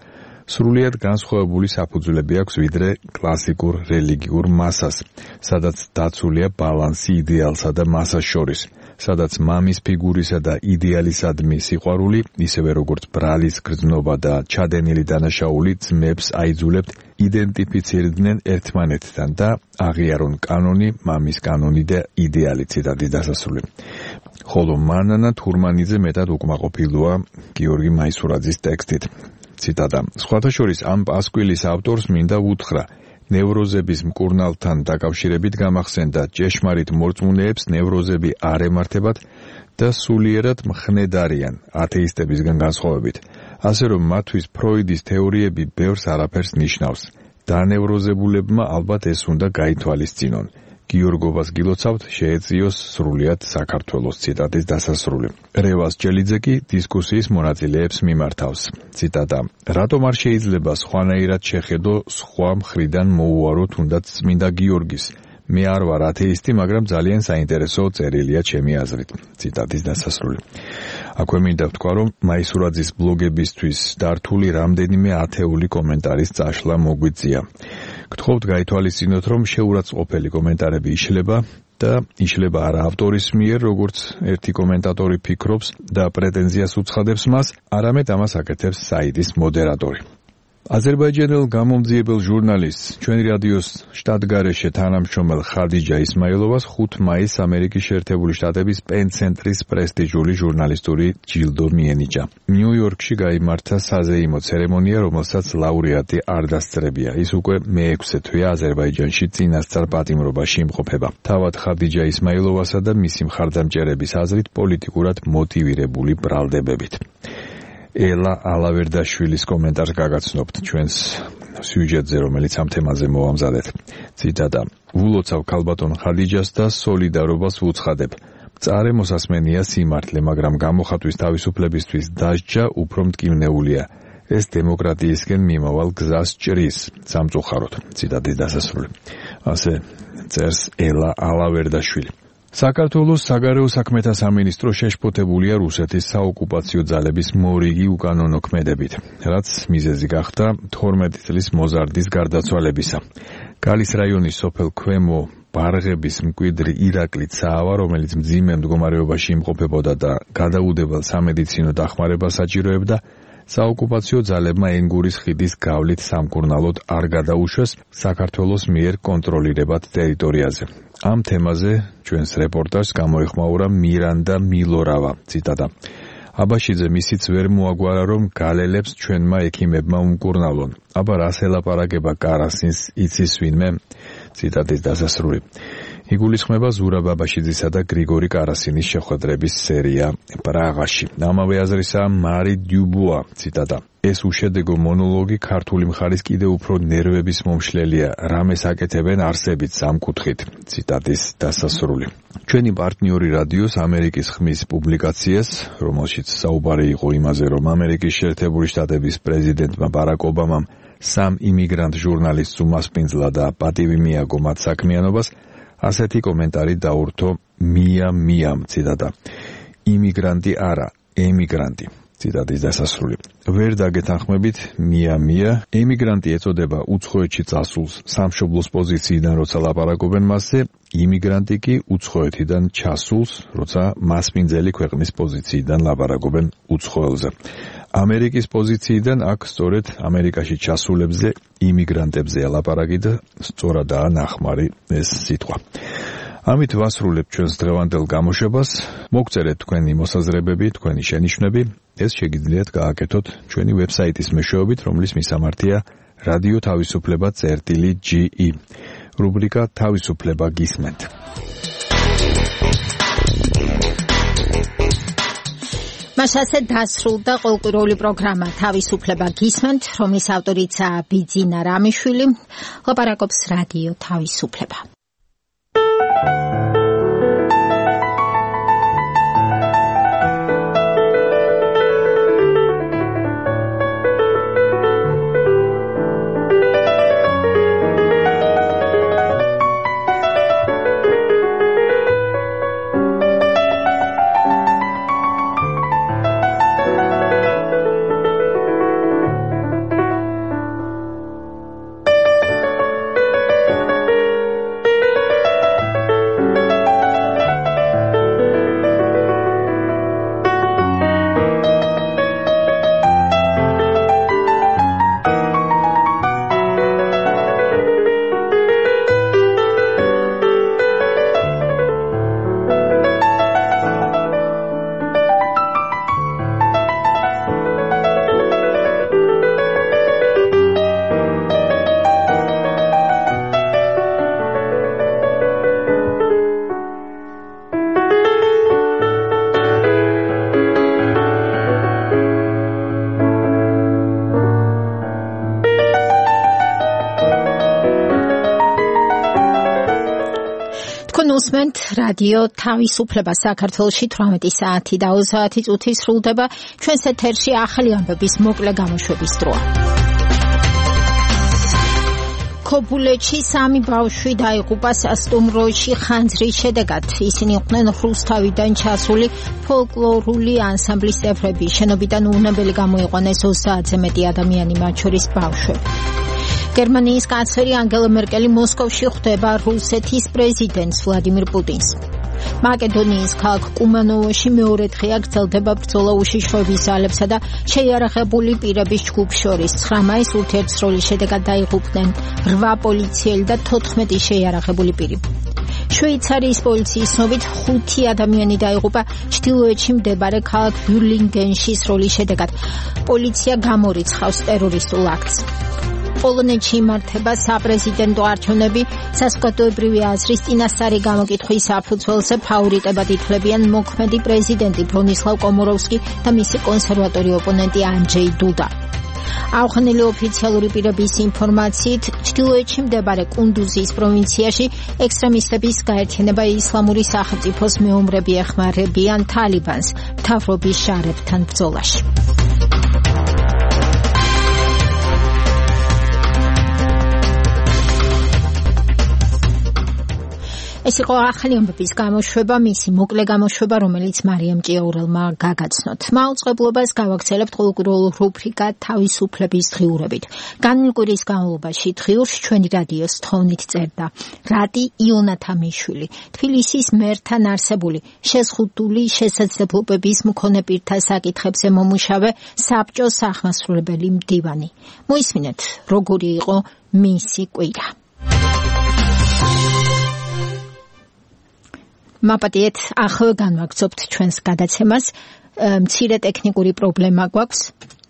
სრულიად განსხვავებული საფუძვლები აქვს ვიდრე კლასიკურ რელიგიურ მასას, სადაც დაცულია ბალანსი იდეალსა და მასას შორის, სადაც მამის ფიგურისა და იდეალისადმი სიყვარული, ისევე როგორც ბრალის გრძნობა და ჩადენილი დანაშაული ძმებს აიძულებთ იდენტიფიცირდნენ ერთმანეთთან და აღიარონ კანონი, მამის კანონი და იდეალი. ციტატის დასასრული. ხოლო მანანა თურმანიძე მეტად უკმაყოფილოა გიორგი მაისურაძის ტექსტით. ციტატა. სხვათა შორის ამ პასკვილის ავტორს მინდა ვუთხრა, ნევროზების მკურნალთან დაკავშირებით გამახსენდა ჭეშმარიტ მორწმუნეებს ნევროზები არ ემართებათ და სულიერად მხნედ არიან ათეისტებისგან განსხვავებით. ასე რომ მათთვის ფროიდის თეორიები ბევრს არაფერს ნიშნავს. დანევროზებულებმა ალბათ ეს უნდა გაითვალისწინონ. გიორგობას გილოცავთ შეეწიოს სრულიად საქართველოს. ციტატის დასასრული. რევას ჯელიძე კი დისკუსიის მონაწილეებს მიმართავს. ციტატა. რატომ არ შეიძლება სხვანაირად შეხედო სხვა მხრიდან მოუარო თუნდაც წმინდა გიორგის? მე არ ვარ ათეისტი, მაგრამ ძალიან საინტერესო წერილია ჩემი აზრით. ციტატის დასასრული. აქვე მინდა ვთქვა, რომ მაისურაძის ბლოგებისთვის დართული რამდენიმე ათეული კომენტარის წაშლა მოგვიწია. გთხოვთ გაითვალისწინოთ, რომ შეურაცხყოფელი კომენტარები იშლება და იშლება არა ავტორის მიერ, როგორც ერთი კომენტატორი ფიქრობს და პრეტენზიას უცხადებს მას, არამედ ამას აკეთებს საიტის მოდერატორი. აზერბაიჯანელ გამომძიებელ ჟურნალისტს, ჩვენი რადიოს შტატგარეშე თანამშრომელ ხადიჯა ისმაილოვას ხუთი მაისს ამერიკის შეერთებული შტატების პენ-ცენტრის პრესტიჟული ჟურნალისტური ჯილდო მიენიჭა. ნიუ-იორკში გაიმართა საზეიმო ცერემონია, რომელსაც ლაურეატი არ დასწრებია. ის უკვე მეექვსე თვეა აზერბაიჯანში წინასწარ პატიმრობაში იმყოფება. თავად ხადიჯა ისმაილოვასა და მისი მხარდამჭერების აზრით პოლიტიკურად მოტივირებული ბრალდებებით. ელა ალავერდაშვილის კომენტარს გაგაცნობთ ჩვენს სიუჟეტზე, რომელიც ამ თემაზე მოვამზადეთ. ციტატა. ვულოცავ ქალბატონ ხადიჯას და სოლიდარობას ვუცხადებ. მწარე მოსასმენია სიმართლე, მაგრამ გამოხატვის თავისუფლებისთვის დასჯა უფრო მტკივნეულია. ეს დემოკრატიისკენ მიმავალ გზას ჭრის სამწუხაროდ. ციტატის დასასრული. ასე წერს ელა ალავერდაშვილი. საქართველოს საგარეო საქმეთა სამინისტრო შეშფოთებულია რუსეთის საოკუპაციო ძალების მორიგი უკანონო ქმედებით, რაც მიზეზი გახდა თორმეტი წლის მოზარდის გარდაცვალებისა. გალის რაიონის სოფელ ქვემო ბარღების მკვიდრი ირაკლი ცაავა, რომელიც მძიმე მდგომარეობაში იმყოფებოდა და გადაუდებელ სამედიცინო დახმარებას საჭიროებდა, საოკუპაციო ძალებმა ენგურის ხიდის გავლით სამკურნალოდ არ გადაუშვეს საქართველოს მიერ კონტროლირებად ტერიტორიაზე. ამ თემაზე ჩვენს რეპორტაჟს გამოეხმაურა მირანდა მილორავა. ციტატა. აბაშიძე მისიც ვერ მოაგვარა, რომ გალელებს ჩვენმა ექიმებმა უმკურნალონ. აბა რას ელაპარაკება კარასინს იცის ვინმე? ციტატის დასასრული. იგულისხმება ზურაბ აბაშიძისა და გრიგორი კარასინის შეხვედრების სერია პრაღაში. ამავე აზრისა მარი დიუბუა. ციტატა. ეს უშედეგო მონოლოგი ქართული მხარის კიდევ უფრო ნერვების მომშლელია, რამეს აკეთებენ არსებით სამკუთხით. ციტატის დასასრული. ჩვენი პარტნიორი რადიოს ამერიკის ხმის პუბლიკაციას, რომელშიც საუბარი იყო იმაზე, რომ ამერიკის შეერთებული შტატების პრეზიდენტმა ბარაკ ობამამ სამ იმიგრანტ ჟურნალისტს უმასპინძლა და პატივი მიაგო მათ საქმიანობას, ასეთი კომენტარი დაურთო მია მიამ. ციტატა. იმიგრანტი არა, ემიგრანტი. ციტატის დასასრული. ვერ დაგეთანხმებით მია მია, ემიგრანტი ეწოდება უცხოეთში წასულს სამშობლოს პოზიციიდან, როცა ლაპარაკობენ მასზე, იმიგრანტი კი უცხოეთიდან ჩასულს, როცა მასპინძელი ქვეყნის პოზიციიდან ლაპარაკობენ უცხოელზე. ამერიკის პოზიციიდან აქ სწორედ ამერიკაში ჩასულებზე, იმიგრანტებზე ელაპარაკი და სწორადაა ნახმარი ეს სიტყვა. ამით ვასრულებთ ჩვენს დღევანდელ გამოშვებას. მოგწერეთ თქვენი მოსაზრებები, თქვენი შენიშვნები. ეს შეგიძლიათ გააკეთოთ ჩვენი ვებსაიტის მეშვეობით, რომლის მისამართია რადიო თავისუფლება წერტილი ჯი ი. რუბრიკა თავისუფლება გისმენთ. მას ასე დასრულდა ყოველკვირეული პროგრამა თავისუფლება გისმენთ, რომლის ავტორიცაა ბიძინა რამიშვილი. ლაპარაკობს რადიო თავისუფლება. რადიო თავისუფლება საქართველოში თვრამეტი საათი და ოცდაათი წუთი სრულდება. ჩვენს ეთერში ახალი ამბების მოკლე გამოშვების დროა. ქობულეთში სამი ბავშვი დაიღუპა სასტუმროში ხანძრის შედეგად. ისინი იყვნენ რუსთავიდან ჩასული ფოლკლორული ანსამბლის წევრები. შენობიდან უნებელი გამოიყვანეს ოცდაათზე მეტი ადამიანი, მათ შორის ბავშვები. გერმანიის კანცლერი ანგელა მერკელი მოსკოვში ხვდება რუსეთის პრეზიდენტს ვლადიმირ პუტინს. მაკედონიის ქალაქ კუმანოვოში მეორე დღეა გრძელდება ბრძოლა უშიშროების ძალებსა და შეიარაღებული პირების ჯგუფს შორის. ცხრა მაისს ურთიერთსროლის შედეგად დაიღუპნენ რვა პოლიციელი და თოთხმეტი შეიარაღებული პირი. შვეიცარიის პოლიციის ცნობით ხუთი ადამიანი დაიღუპა ჩრდილოეთში მდებარე ქალაქ ვიულინგენში სროლის შედეგად. პოლიცია გამორიცხავს ტერორისტულ აქტს. პოლონეთში იმართება საპრეზიდენტო არჩევნები. საზოგადოებრივი აზრის წინასწარი გამოკითხვის საფუძველზე ფავორიტებად ითვლებიან მოქმედი პრეზიდენტი ბრონისლავ კომოროვსკი და მისი კონსერვატორი ოპონენტი ანჯეი დუდა. აუხანელი ოფიციალური პირების ინფორმაციით, ჩრდილოეთში მდებარე კუნდუზის პროვინციაში ექსტრემისტების გაერთიანება ისლამური სახელმწიფოს მეომრები ეხმარებიან თალიბანს მთავრობის შარებთან ბრძოლაში. ეს იყო ახალი ამბების გამოშვება, მისი მოკლე გამოშვება, რომელიც მარიამ ჭიაურელმა გაგაცნოთ. მაუწყებლობას გავაგრძელებთ ყოველკვირეულ რუბრიკა თავისუფლების დღიურებით. განვლილი კვირის განმავლობაში დღიურს ჩვენი რადიოს თხოვნით წერდა რატი იონათამიშვილი, თბილისის მერთან არსებული შეზღუდული შესაძლებლობების მქონე პირთა საკითხებზე მომუშავე საბჭოს აღმასრულებელი მდივანი. მოისმინეთ, როგორი იყო მისი კვირა. მაპატიეთ, ახლა განვაგრძობთ ჩვენს გადაცემას. მცირე ტექნიკური პრობლემა გვაქვს.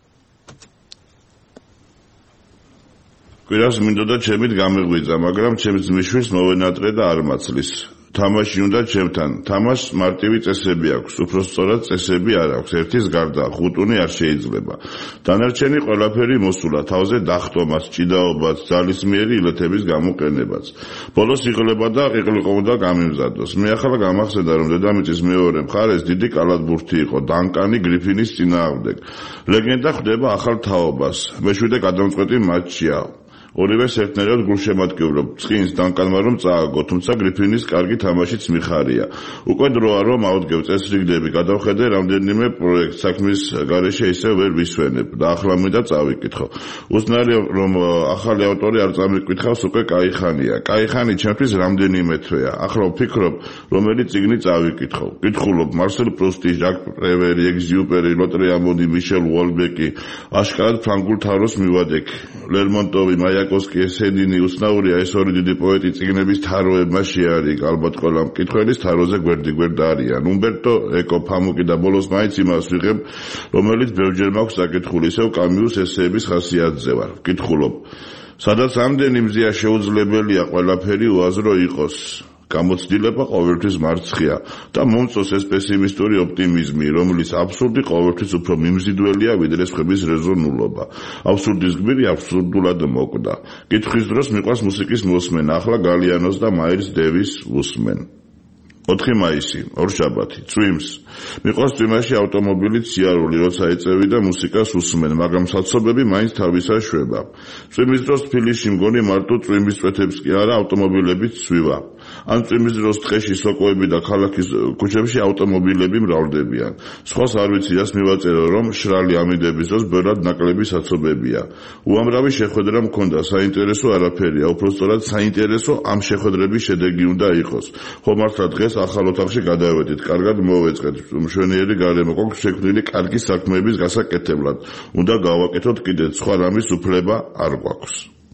კვირას მინდოდა ჩემით გამეღვიძა, მაგრამ ჩემს ძმისშვილს მოვენატრე და არ მაცლის. თამაში უნდა ჩემთან. თამაშს მარტივი წესები აქვს, უფრო სწორად წესები არ აქვს. ერთის გარდა ხუტუნი არ შეიძლება. დანარჩენი ყველაფერი მოსულა თავზე დახტომას, ჭიდაობას, ძალისმიერი ილეთების გამოყენებაც. ბოლოს იღლება და ყიყლიყო უნდა გამიმზადოს. მე ახლა გამახსენდა, რომ დედამიწის მეორე მხარეს დიდი კალათბურთი იყო, დანკანი გრიფინის წინააღმდეგ. ლეგენდა ხვდება ახალ თაობას. მეშვიდე გადამწყვეტი მატჩია. ორივეს ერთნაირად გულშემატკივრობ. წინს დანკანმა რომ წააგო, თუმცა გრიფინის კარგი თამაშიც მიხარია. უკვე დროა რომ ავდგებ წესრიგები, გადავხედე რამდენიმე პროექტს საქმის გარეშე ისე ვერ ვისვენებ და ახლა მინდა წავიკითხო. უცნაური რომ ახალი ავტორი არ წამიკითხავს, უკვე კაიხანია. კაიხანი ჩემთვის რამდენიმე თვეა. ახლა ვფიქრობ, რომელი წიგნი წავიკითხო. კითხულობ მარსელ პრუსტი, ჟაკ პრევერი, ეგზიუპერი, ლოტრეამონი, მიშელ უოლბეკი, აშკარად ფრანგულ თაროს მივადექ. ლერმონტოვი, მაიაკოვსკი, ესენინი, უცნაურია ეს ორი დიდი პოეტი წიგნების თაროებმა შეარიგ. ალბათ ყველა მკითხველის თაროზე გვერდი-გვერდ არიან. უმბერტო ეკო, ფამუკი და ბოლოს მაინც იმას ვიღებ, რომელიც ბევრჯერ მაქვს საკითხული, ისევ კამიუს ესეების ხასიათზე ვარ. ვკითხულობ, სადაც ამდენი მზია შეუძლებელია ყველაფერი უაზრო იყოს. გამოცდილება ყოველთვის მარცხია და მომწონს ეს პესიმისტური ოპტიმიზმი, რომლის აბსურდი ყოველთვის უფრო მიმზიდველია ვიდრე სხვების რეზონულობა. აბსურდის გმირი აბსურდულად მოკვდა. კითხვის დროს მიყვარს მუსიკის მოსმენა, ახლა გალიანოს და მაილს დევის უსმენ. ოთხი მაისი, ორშაბათი, წვიმს. მიყვარს წვიმაში ავტომობილით სიარული, როცა ეწევი და მუსიკას უსმენ, მაგრამ საცობები მაინც თავისა შვება. წვიმის დროს თბილისში მგონი მარტო წვიმის წვეთებს კი არა, ავტომობილებით სვივა. ან წვიმის დროს ტყეში სოკოები და ქალაქის ქუჩებში ავტომობილები მრავლდებიან. სხვას არ ვიცი, რას მივაწერო, რომ შრალი ამიდების დროს ბევრად ნაკლები საცობებია. უამრავი შეხვედრა მქონდა, საინტერესო არაფერია, უფრო სწორად საინტერესო ამ შეხვედრების შედეგი უნდა იყოს. ხო მართლა დღეს ახალ ოთახში გადავედით, კარგად მოვეწყეთ, მშვენიერი გარემო გვაქვს შექმნილი კარგი საქმეების გასაკეთებლად. უნდა გავაკეთოთ კიდეც, სხვა რამის უფლება არ გვაქვს.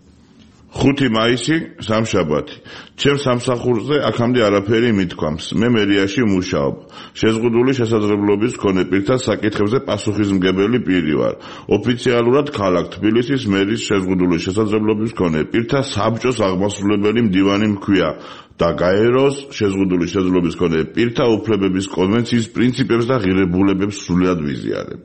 ხუთი მაისი, სამშაბათი. ჩემს სამსახურზე აქამდე არაფერი მithქვამს. მე მერიაში მუშაობ. შეზღუდული შესაძლებლობის მქონე პირთა საკითხებზე პასუხისმგებელი პირი ვარ. ოფიციალურად ქალაქ თბილისის მერის შეზღუდული შესაძლებლობის მქონე პირთა საბჭოს აღმასრულებელი მდივანი მქვია. და გაეროს შეზღუდული შესაძლებლობის მქონე პირთა უფლებების კონვენციის პრინციპებს და ღირებულებებს სრულად ვიზიარებ.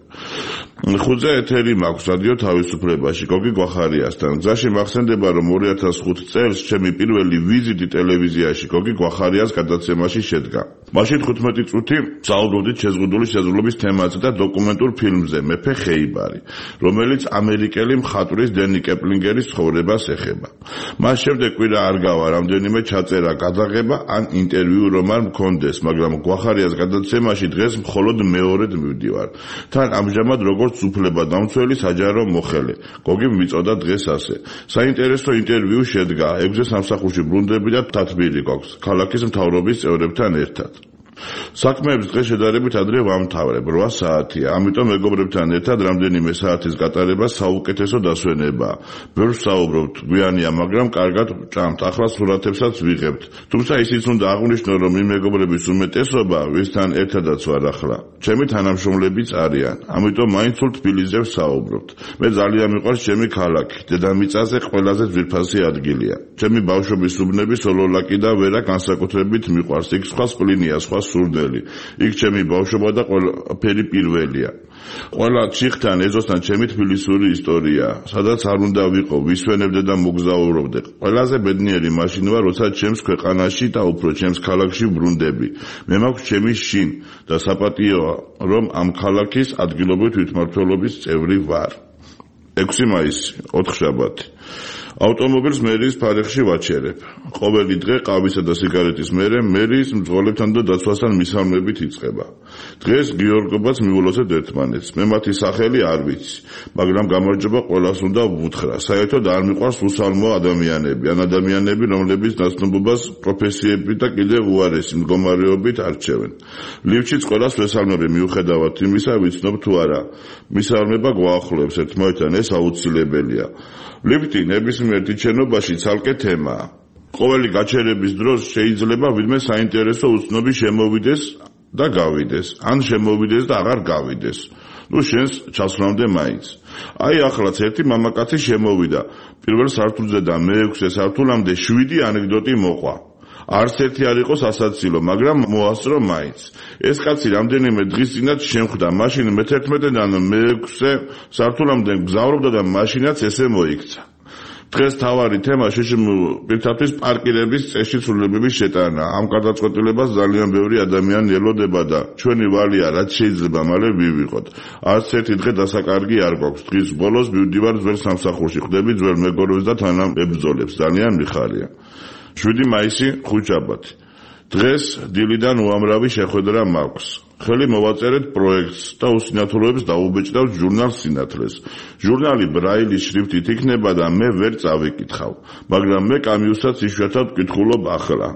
ხუთზე ეთერი მაქვს რადიო თავისუფლებაში გოგი გვახარიასთან. გზაში მახსენდება, რომ ორი ათას ხუთ წელს ჩემი პირველი ვიზიტი ტელევიზიაში გოგი გვახარიას გადაცემაში შედგა. მაშინ თხუთმეტი წუთი საუბრობდით შეზღუდული შესაძლებლობის თემაზე და დოკუმენტურ ფილმზე მეფე ხეიბარი, რომელიც ამერიკელი მხატვრის დენი კეპლინგერის ცხოვრებას ეხება. მას შემდეგ კვირა არ გავა რამდენიმე ჩაწერა, გადაღება ან ინტერვიუ რომ არ მქონდეს, მაგრამ გვახარიას გადაცემაში დღეს მხოლოდ მეორედ მივდივარ. თან ამჟამად როგორც უფლება დამცველი საჯარო მოხელე. გოგი მიწოდა დღეს ასე. საინტერესო ინტერვიუ შედგა ექვსზე სამსახურში ბრუნდები და თათბირი გვაქვს ქალაქის მთავრობის წევრებთან ერთად. საქმეებს დღეს შედარებით ადრე ვამთავრებ, რვა საათია. ამიტომ მეგობრებთან ერთად რამდენიმე საათის გატარება საუკეთესო დასვენებაა. ბევრ საუბრობთ, გვიანია, მაგრამ კარგად ვჭამთ, ახლა სურათებსაც ვიღებთ. თუმცა ისიც უნდა აღვნიშნო, რომ იმ მეგობრების უმეტესობა, ვისთან ერთადაც ვარ ახლა, ჩემი თანამშრომლებიც არიან. ამიტომ მაინც სულ თბილისზე ვსაუბრობთ. მე ძალიან მიყვარს ჩემი ქალაქი, დედამიწაზე ყველაზე ძვირფასი ადგილია. ჩემი ბავშვობის უბნები სოლოლაკი და ვერა განსაკუთრებით მიყვარს. იქ სხვა სპლინია, სხვა სურდელი. იქ ჩემი ბავშვობა და ყველაფერი პირველია. ყველა ჩიხთან, ეზოსთან ჩემი თბილისური ისტორია, სადაც არ უნდა ვიყო, ვისვენებდე და მოგზაურობდე. ყველაზე ბედნიერი მაშინ ვარ, როცა ჩემს ქვეყანაში და უფრო ჩემს ქალაქში ბრუნდები. მე მაქვს ჩემი შინ და საპატიოა, რომ ამ ქალაქის ადგილობრივი თვითმმართველობის წევრი ვარ. ექვსი მაისი, ოთხშაბათი. ავტომობილს მერიის ფარეხში ვაჩერებ. ყოველი დღე ყავისა და სიგარეტის მერე მერიის მძღოლებთან და დაცვასთან მისამნებით იწყება. დღეს გიორგობაც მიულოცეთ ერთმანეთს. მე მათი სახელი არ ვიცი, მაგრამ გამარჯობა ყველას უნდა ვუთხრა. საერთოდ არ მიყვარს უსალმო ადამიანები, ან ადამიანები, რომლებიც ნაცნობობას პროფესიებით და კიდევ უარესი მდგომარეობით არჩევენ. ლიფჩიც ყველას ვესალმები მიუხედავად იმისა, ვიცნობ თუ არა. მისალმება გვაახლოებს ერთმანეთთან, ეს აუცილებელია. ლიფტი ნებისმიერ თვითშენობაში ცალკე თემაა. ყოველი გაჩერების დროს შეიძლება ვინმე საინტერესო უცნობი შემოვიდეს და გავიდეს, ან შემოვიდეს და აღარ გავიდეს. ნუ შენს ჩასვლამდე მაინც. აი ახლაც ერთი მამაკაცი შემოვიდა. პირველ სართულზე და მეექვსე სართულამდე შვიდი ანეკდოტი მოყვა. არც ერთი არ იყო სასაცილო, მაგრამ მოასწრო მაინც. ეს კაცი რამდენიმე დღის წინაც შემხვდა, მაშინ მეთერთმეტედან მეექვსე სართულამდე გზავრობდა და მაშინაც ესე მოიქცა. დღეს თავარი თემა შეშმ პირთათვის პარკირების წესში ცვლილებების შეტანა. ამ გადაწყვეტილებას ძალიან ბევრი ადამიანი ელოდება და ჩვენი ვალია რაც შეიძლება მალე ვივიღოთ. არც ერთი დღე დასაკარგი არ გვაქვს. დღის ბოლოს მივდივარ ძველ სამსახურში, ხვდები ძველ მეგობრებს და თანამებრძოლებს. ძალიან მიხარია. შვიდი მაისი, ხუთშაბათი. დღეს დილიდან უამრავი შეხვედრა მაქვს. ხელი მოვაწერეთ პროექტს და უსინათლოებს დაუბეჭდავთ ჟურნალ სინათლეს. ჟურნალი ბრაილის შრიფტით იქნება და მე ვერ წავიკითხავ, მაგრამ მე კამიუსაც იშვიათად ვკითხულობ ახლა.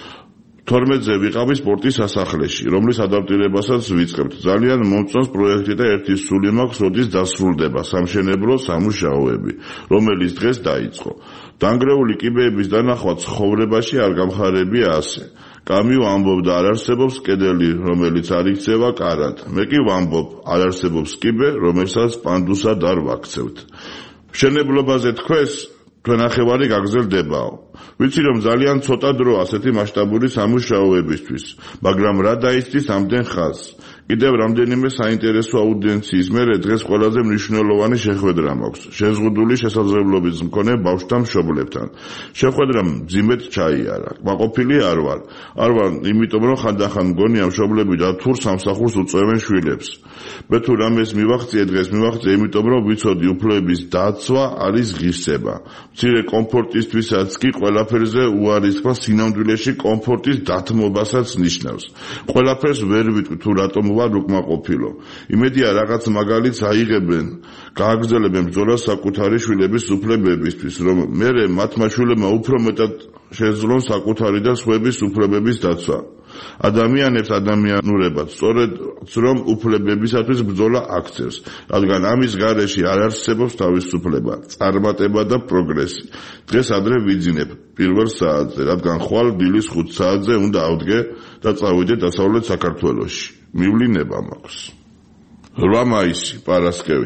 თორმეტზე ვიყავი სპორტის სასახლეში, რომლის ადაპტირებასაც ვიწყებთ. ძალიან მომწონს პროექტი და ერთი სული მაქვს, როდის დასრულდება სამშენებლო სამუშაოები, რომელიც დღეს დაიწყო. დანგრეული კიბეების დანახვა ცხოვრებაში არ გამხარებია ასე. კამიუ ამბობდა, არ არსებობს კედელი, რომელიც არ იქცევა კარად. მე კი ვამბობ, არ არსებობს კიბე, რომელსაც პანდუსად არ ვაქცევთ. მშენებლობაზე თქვეს, თქვენ ახევარი გაგრძელდებაო. ვიცი რომ ძალიან ცოტა დრო ასეთი მასშტაბური სამუშაოებისთვის, მაგრამ რა დაიცდის ამდენ ხაზს. კიდევ რამდენიმე საინტერესო აუდიენციის მერე დღეს ყველაზე მნიშვნელოვანი შეხვედრა მაქვს. შეზღუდული შესაძლებლობის მქონე ბავშვთა მშობლებთან. შეხვედრა მძიმედ ჩაიარა. კმაყოფილი არ ვარ. არ ვარ, იმიტომ რომ ხანდახან მგონია მშობლები და თურ სამსახურს უწევენ შვილებს. მე თუ რამეს მივახციე დღეს მივახციე, იმიტომ რომ ვიცოდი უფლებების დაცვა არის ღირსება. მცირე კომფორტისთვისაც კი ყველაფერზე უარისხმა სინამდვილეში კომფორტის დათმობასაც ნიშნავს. ყველაფერს ვერ ვიტყვი თუ რატომ ვარ უკმაყოფილო. იმედია რაღაც მაგალითს აიღებენ, გააგრძელებენ ბრძოლას საკუთარი შვილების უფლებებისთვის, რომ მერე მათმა შვილებმა უფრო მეტად შეძლონ საკუთარი და სხვების უფლებების დაცვა. ადამიანებს ადამიანურებად სწორედ რომ უფლებებისათვის ბრძოლა აქცევს, რადგან ამის გარეშე არ არსებობს თავისუფლება, წარმატება და პროგრესი. დღეს ადრე ვიძინებ პირველ საათზე, რადგან ხვალ დილის ხუთ საათზე უნდა ავდგე და წავიდე დასავლეთ საქართველოში. მივლინება მაქვს. რვა მაისი, პარასკევი.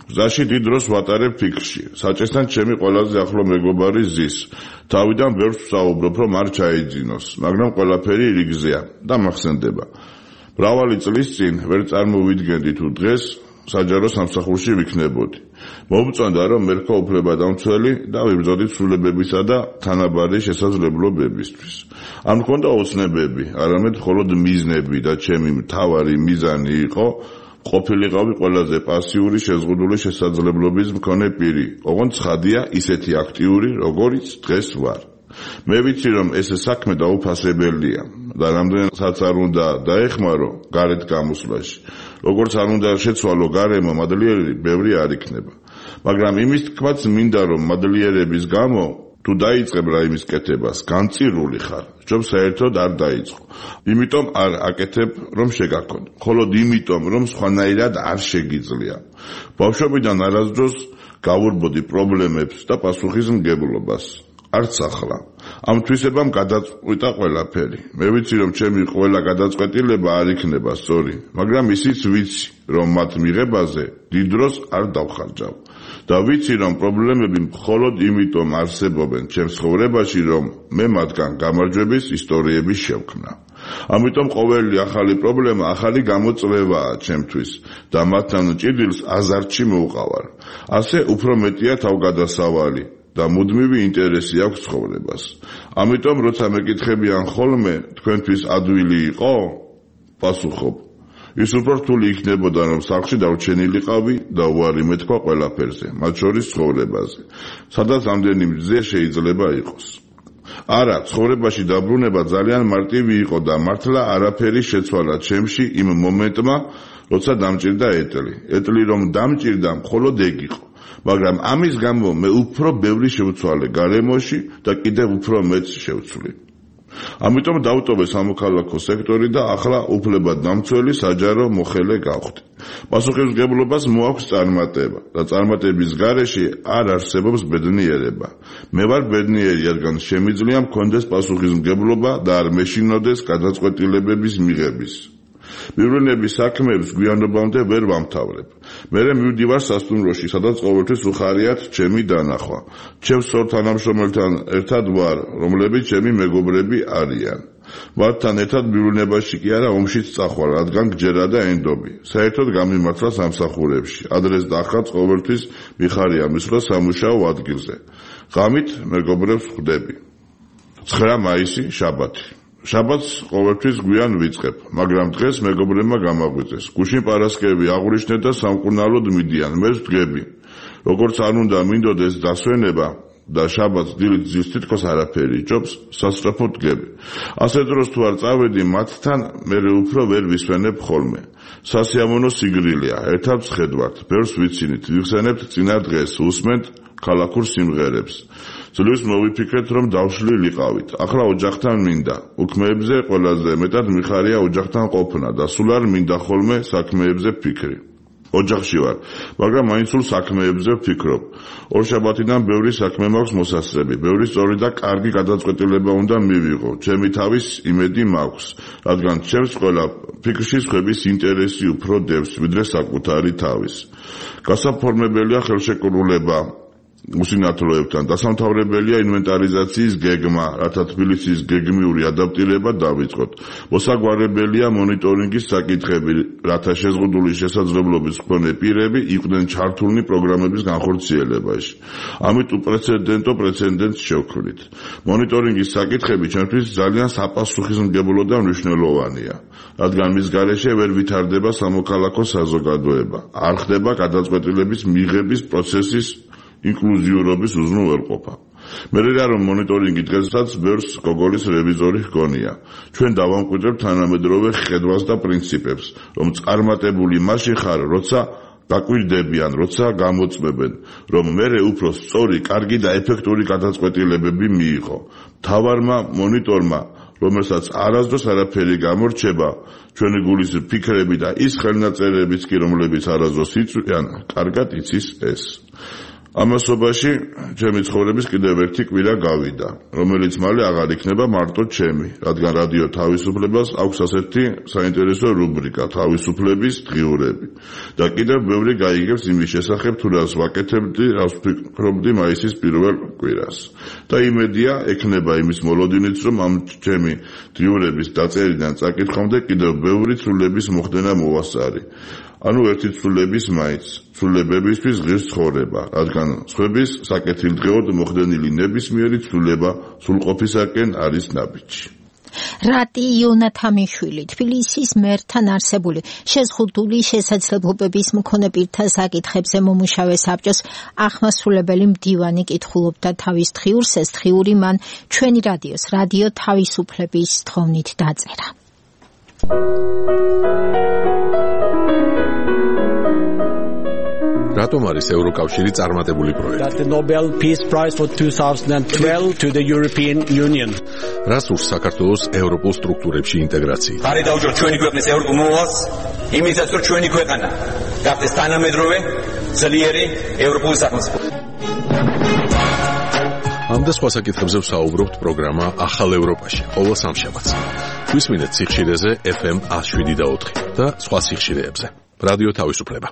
გზაში დიდ დროს ვატარებ ფიქრში. საჭესთან ჩემი ყველაზე ახლო მეგობარი ზის. თავიდან ბევრს ვსაუბრობ, რომ არ ჩაიძინოს, მაგრამ ყველაფერი რიგზეა და მახსენდება. მრავალი წლის წინ ვერ წარმოვიდგენდი თუ დღეს საჯარო სამსახურში ვიქნებოდი. მომწონდა რომ მერქო უფლებადამცველი და ვიბრძოდი ცვლილებებისა და თანაბარი შესაძლებლობებისთვის. არ მქონდა ოცნებები, არამედ მხოლოდ მიზნები და ჩემი მთავარი მიზანი იყო ყოფილიყავი ყველაზე პასიური შეზღუდული შესაძლებლობის მქონე პირი, ოღონდ ცხადია ისეთი აქტიური, როგორიც დღეს ვარ. მე ვიცი რომ ეს საქმე დაუფასებელია და რამდენსაც არ უნდა დაეხმარო გარეთ გამოსვლაში. როგორც არ უნდა შეცვალო გარემო, მადლიერი ბევრი არ იქნება. მაგრამ იმის თქმაც მინდა რომ მადლიერების გამო თუ დაიწყებ რაიმის კეთებას, განწირული ხარ, ჯობ საერთოდ არ დაიწყო. იმიტომ არ აკეთებ რომ შეგაქონო. მხოლოდ იმიტომ რომ სხვანაირად არ შეგიძლია. ბავშვობიდან არასდროს გავურბოდი პრობლემებს და პასუხისმგებლობას. არც ახლა. ამ თვისებამ გადაწყვიტა ყველაფერი. მე ვიცი რომ ჩემი ყველა გადაწყვეტილება არ იქნება სწორი, მაგრამ ისიც ვიცი რომ მათ მიღებაზე დიდ დროს არ დავხარჯავ. და ვიცი რომ პრობლემები მხოლოდ იმიტომ არსებობენ ჩემს ცხოვრებაში, რომ მე მათგან გამარჯვების ისტორიები შევქმნა. ამიტომ ყოველი ახალი პრობლემა ახალი გამოწვევაა ჩემთვის და მათთან ჭიდილს აზარტში მოვყავარ. ასე უფრო მეტია თავგადასავალი და მუდმივი ინტერესი აქვს ცხოვრებას. ამიტომ როცა მეკითხებიან ხოლმე თქვენთვის ადვილი იყო, პასუხობ. ის უფრო რთული იქნებოდა რომ სახლში დავრჩენილიყავი და უარი მეთქვა ყველაფერზე, მათ შორის ცხოვრებაზე. სადაც ამდენი მძე შეიძლება იყოს. არა, ცხოვრებაში დაბრუნება ძალიან მარტივი იყო და მართლა არაფერი შეცვალა ჩემში იმ მომენტმა, როცა დამჭირდა ეტლი. ეტლი რომ დამჭირდა, მხოლოდ ეგ იყო. მაგრამ ამის გამო მე უფრო ბევრი შევცვალე გარემოში და კიდევ უფრო მეც შევცვლი. ამიტომ დავტოვე სამოქალაქო სექტორი და ახლა უფლებადამცველი საჯარო მოხელე გავხდი. პასუხისმგებლობას მოაქვს წარმატება და წარმატების გარეშე არ არსებობს ბედნიერება. მე ვარ ბედნიერი, რადგან შემიძლია მქონდეს პასუხისმგებლობა და არ მეშინოდეს გადაწყვეტილებების მიღების. მივლინების საქმეებს გვიანობამდე ვერ ვამთავრებ. მერე მივდივარ სასტუმროში, სადაც ყოველთვის უხარიათ ჩემი დანახვა. ჩემს სორ თანამშრომელთან ერთად ვარ, რომლებიც ჩემი მეგობრები არიან. მათთან ერთად მივლინებაში კი არა ომშიც წახვალ, რადგან გჯერა და ენდობი. საერთოდ გამიმართლა სამსახურებში. ადრეს და ახლაც ყოველთვის მიხარია მისვლა სამუშაო ადგილზე. ღამით მეგობრებს ხვდები. ცხრა მაისი, შაბათი. შაბათს ყოველთვის გვიან ვიწყებ, მაგრამ დღეს მეგობრებმა გამაღვიძეს. გუშინ პარასკევი აღვნიშნეთ და სამკურნალოდ მიდიან, მე ვდგები. როგორც არ უნდა მინდოდეს დასვენება და შაბათს დილით ძილს თითქოს არაფერი ჭობს, სასწრაფოდ დგები. ასე დროს თუ არ წავედი მათთან, მე უფრო ვერ ვისვენებ ხოლმე. სასიამოვნო სიგრილია, ერთად ვხედვართ, ბევრს ვიცინით, ვიხსენებთ წინა დღეს, უსმენთ ქალაქურ სიმღერებს. ძლივს მოვიფიქრეთ რომ დავშლილიყავით. ახლა ოჯახთან მინდა. უქმეებზე ყველაზე მეტად მიხარია ოჯახთან ყოფნა და სულ არ მინდა ხოლმე საქმეებზე ფიქრი. ოჯახში ვარ, მაგრამ მაინც სულ საქმეებზე ვფიქრობ. ორ შაბათიდან ბევრი საქმე მაქვს მოსასწრები. ბევრი სწორი და კარგი გადაწყვეტილება უნდა მივიღო. ჩემი თავის იმედი მაქვს, რადგან ჩემს ყველა ფიქრში სხვების ინტერესი უფრო დევს, ვიდრე საკუთარი თავის. გასაფორმებელია ხელშეკრულება უსინათლოებთან, დასამთავრებელია ინვენტარიზაციის გეგმა, რათა თბილისის გეგმიური ადაპტირება დავიწყოთ. მოსაგვარებელია მონიტორინგის საკითხები, რათა შეზღუდული შესაძლებლობის მქონე პირები იყვნენ ჩართულნი პროგრამების განხორციელებაში. ამით უპრეცედენტო პრეცედენტს შევქმნით. მონიტორინგის საკითხები ჩვენთვის ძალიან საპასუხისმგებლო და მნიშვნელოვანია, რადგან მის გარეშე ვერ ვითარდება სამოქალაქო საზოგადოება, არ ხდება გადაწყვეტილების მიღების პროცესის ინკლუზიურობის უზრუნველყოფა. მერეა რომ მონიტორინგი დღესაც ბევრს გოგოლის რევიზორი ჰგონია. ჩვენ დავამკვიდრებთ თანამედროვე ხედვას და პრინციპებს, რომ წარმატებული მასში ხარ, როცა დაკვირდებიან, როცა გამოწმებენ, რომ მერე უფრო სწორი, კარგი და ეფექტური გადაწყვეტილებები მიიღო. მთავარმა მონიტორმა, რომელსაც არასდროს არაფერი გამორჩება, ჩვენი გულის ფიქრები და ის ხელნაწერებიც კი, რომლებიც არასდროს იწვიან, კარგად იცის ეს. ამასობაში ჩემი ცხოვრების კიდევ ერთი კვირა გავიდა, რომელიც მალე აღარ იქნება მარტო ჩემი, რადგან რადიო თავისუფლებას აქვს ასეთი საინტერესო რუბრიკა თავისუფლების დღიურები და კიდევ ბევრი გაიგებს იმის შესახებ თუ რას ვაკეთებდი, რას ვფიქრობდი მაისის პირველ კვირას. და იმედია ექნება იმის მოლოდინიც, რომ ამ ჩემი დღიურების დაწერიდან წაკითხამდე კიდევ ბევრი ცვლილების მოხდენა მოვასწარი. ანუ ერთი ცვლილების მაინც, ცვლილებებისთვის ღირს ცხოვრება, რადგან სხვების საკეთილდღეოდ მოხდენილი ნებისმიერი ცვლილება სრულყოფისაკენ არის ნაბიჯი. რატი იონათამიშვილი თბილისის მერთან არსებული შეზღუდული შესაძლებლობების მქონე პირთა საკითხებზე მომუშავე საბჭოს ახმასრულებელი მდივანი კითხულობდა თავის დღიურს, ეს დღიური მან ჩვენი რადიოს რადიო თავისუფლების თხოვნით დაწერა. რატომ არის ევროკავშირი წარმატებული პროექტი? That the Nobel Peace Prize for twenty twelve to the European Union. რას ურს საქართველოს ევროპულ სტრუქტურებში ინტეგრაცია? ხარი დაუჯო ჩვენი ქვეყნის ევროპულ მოვალს, იმისაც რომ ჩვენი ქვეყანა გახდეს თანამედროვე, ძლიერი ევროპული სახელმწიფო. ამ და სხვა საკითხებზე ვსაუბრობთ პროგრამა ახალ ევროპაში, ყოველ სამშაბათს. გვისმინეთ სიხშირეზე ეფ ემ one oh seven და four და სხვა სიხშირეებზე. რადიო თავისუფლება.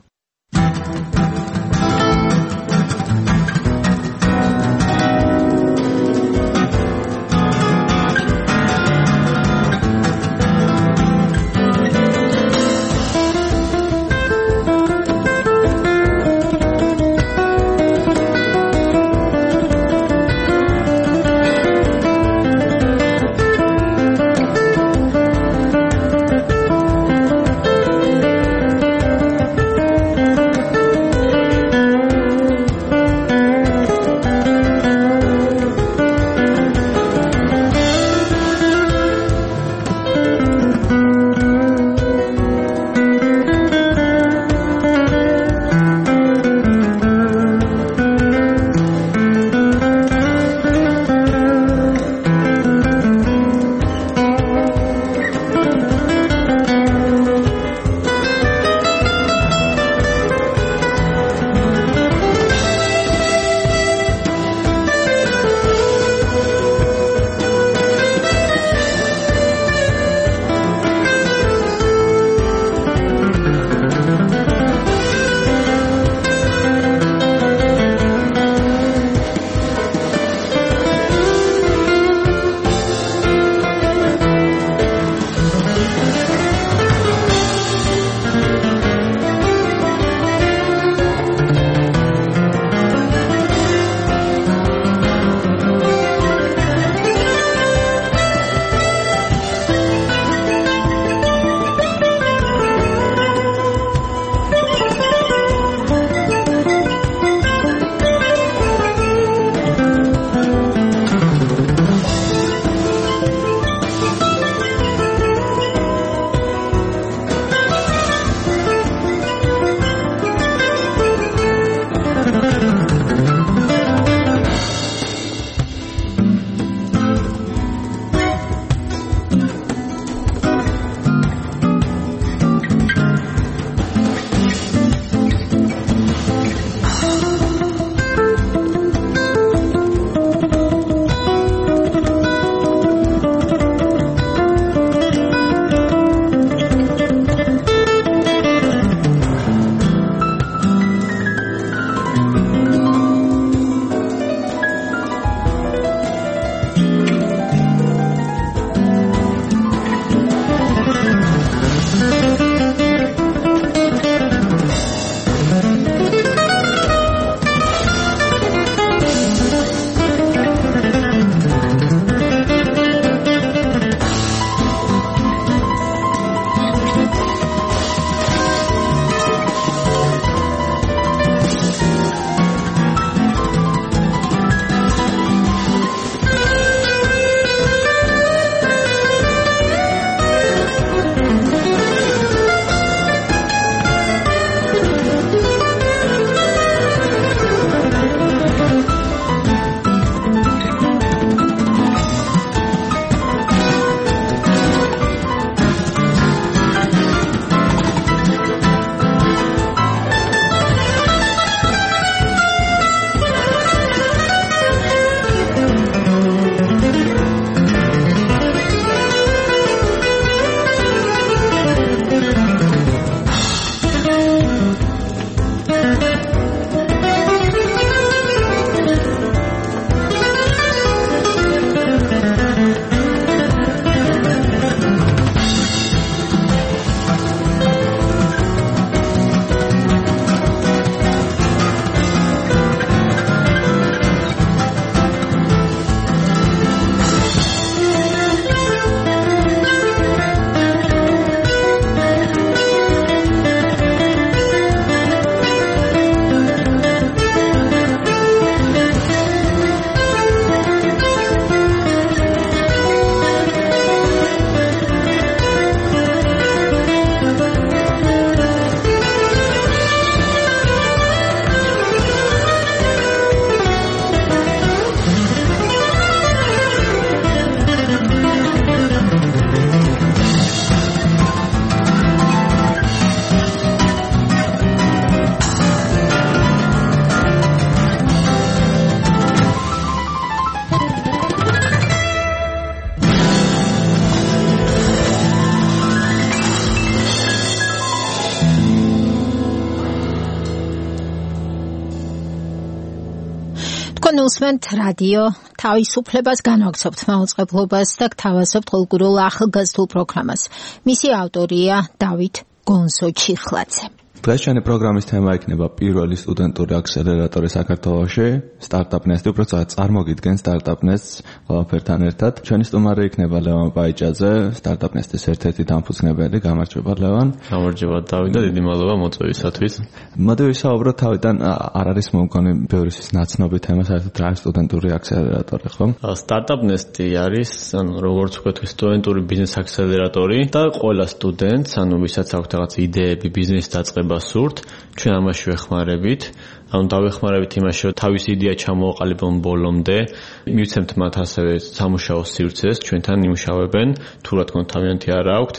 უსმენთ რადიო თავისუფლებას განვაგრძობთ მაუწყებლობას და გთავაზობთ ხოლგურულ ახალგაზრდულ პროგრამას. მისი ავტორია დავით გონსო-ჩიხლაძე. დღეს ჩვენი პროგრამის თემა იქნება პირველი სტუდენტური აქსელერატორი საქართველოში, სტარტაპ ნესტი, უბრალოდ წარმოგიდგენ სტარტაპ ნესტს ყველაფერთან ერთად. ჩვენი სტუმარი იქნება ლევან პაიჭაძე, სტარტაპ ნესტის ერთ-ერთი დამფუძნებელი. გამარჯობა ლევან. გამარჯობა დავით და დიდი მადლობა მოწვევისათვის. მოდი ვისაუბროთ თავიდან, არ არის მომგონი ბევრი ნაცნობი თემა, საერთოდ რა არის სტუდენტური აქსელერატორი, ხო? სტარტაპ ნესტი არის, ანუ როგორც ვთქვი, სტუდენტური ბიზნეს აქსელერატორი და ყველა სტუდენტს, ანუ ვისაც აქვს რაღაც იდეები ბიზნესის დაწყება სურთ, ჩვენ ამაში ვეხმარებით. ანუ დავეხმარებით იმაში, რომ თავისი იდეა ჩამოაყალიბონ ბოლომდე, მივცემთ მათ ასევე სამუშაო სივრცეს, ჩვენთან იმუშავებენ, თუ რა თქმა უნდა თავიანთი არა აქვთ.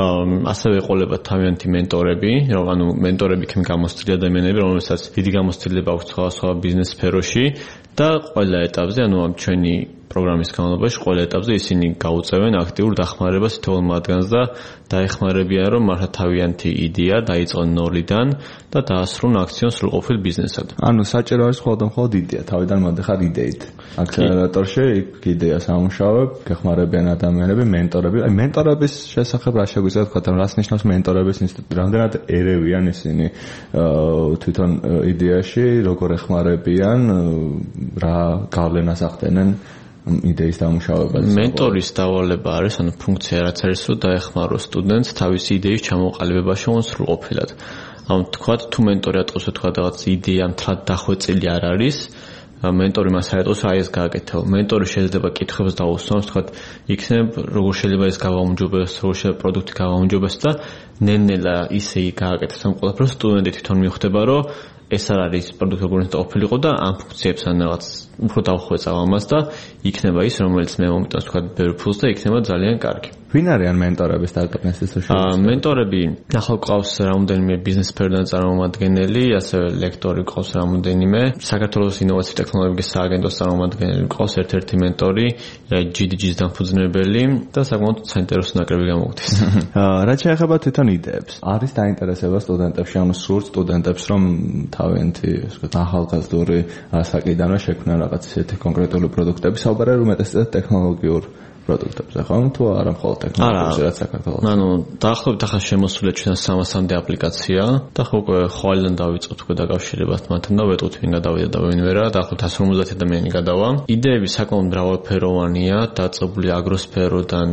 ასევე ეყოლებათ თავიანთი მენტორები, რომ ანუ მენტორები იქნება გამოცდილი ადამიანები, რომელსაც დიდი გამოცდილება აქვს სხვადასხვა ბიზნეს სფეროში და ყველა ეტაპზე, ანუ ამ ჩვენი პროგრამის განმავლობაში ყველა ეტაპზე ისინი გაუწევენ აქტიურ დახმარებას თითოეულ მათგანს და დაეხმარებიან, რომ მართლა თავიანთი იდეა დაიწყონ ნოლიდან და დაასრულონ აქციონ სრულყოფილ ბიზნესად. ანუ საჭირო არის მხოლოდ მხოლოდ იდეა, თავიდან მოდიხარ იდეით. აქსელერატორში იდეას ამუშავებ, გეხმარებიან ადამიანები, მენტორები. აი მენტორების შესახებ რა შეგვიძლია თქვა, რას ნიშნავს მენტორების ინსტიტუტი? რამდენად ერევიან ისინი თვითონ იდეაში, როგორ ეხმარებიან, რა გავლენას ახდენენ იდეის დამუშავებაზე. მენტორის დავალება არის, ანუ ფუნქცია რაც არის, რომ დაეხმარო სტუდენტს თავისი იდეის ჩამოყალიბებაში სრულყოფილად. ანუ თქვათ, თუ მენტორი ატყობს, თქვათ, რაღაც იდეა მთლად დახვეწილი არ არის, მენტორი მას აეტყობს, აი ეს გააკეთო. მენტორი შეიძლება კითხვებს დაუსვამს, თქვათ, იქნებ როგორ შეიძლება ეს გავაუმჯობესოს, როგორ შეიძლება პროდუქტი გავაუმჯობესოს და ნელ-ნელა ისე გააკეთოს ამ ყველაფერს, სტუდენტი თვითონ მიხვდება, რომ ეს არ არის პროდუქტი როგორ უნდა ყოფილიყო და ამ ფუნქციებს ან რაღაც უფრო დავხვეწავ ამას და იქნება ის, რომელიც მე მომიტანს თქვა ბევრ ფულს და იქნება ძალიან კარგი. ვინ არიან მენტორები სტარტაპ ნესტის შეშ? აა მენტორები ახლა ყავს რამოდენიმე ბიზნეს სფეროდან წარმომადგენელი, ასევე ლექტორი ყავს რამოდენიმე. საქართველოს ინოვაციური ტექნოლოგიების სააგენტოს წარმომადგენელი ყავს ერთ-ერთი მენტორი, ჯი დი ჯის დამფუძნებელი და საკმაოდ საინტერესო ნაკრები გამოგვდის. აა რაც შეეხება თვითონ იდეებს, არის დაინტერესება სტუდენტებში, ანუ სურთ სტუდენტებს, რომ თავიანთი, ასე ვთქვათ, ახალგაზრდული ასაკიდანვე შექმნან რაღაც ისეთი კონკრეტული პროდუქტები, საუბარია რომ მეტად ტექნოლოგიურ პროდუქტებზე, ხო? თუ არა მხოლოდ ტექნოლოგიებზე, რაც საქართველოს. ანუ დაახლოებით ახლა შემოსულია ჩვენ სამასამდე აპლიკაცია და ხო უკვე ხვალიდან დავიწყოთ უკვე დაკავშირებას მათთან და ვეტყვით ვინ გადავიდა და ვინ ვერა, დაახლოებით εκατს ორმოცდაათი ადამიანი გადავა. იდეები საკმაოდ მრავალფეროვანია, დაწყებული აგროსფეროდან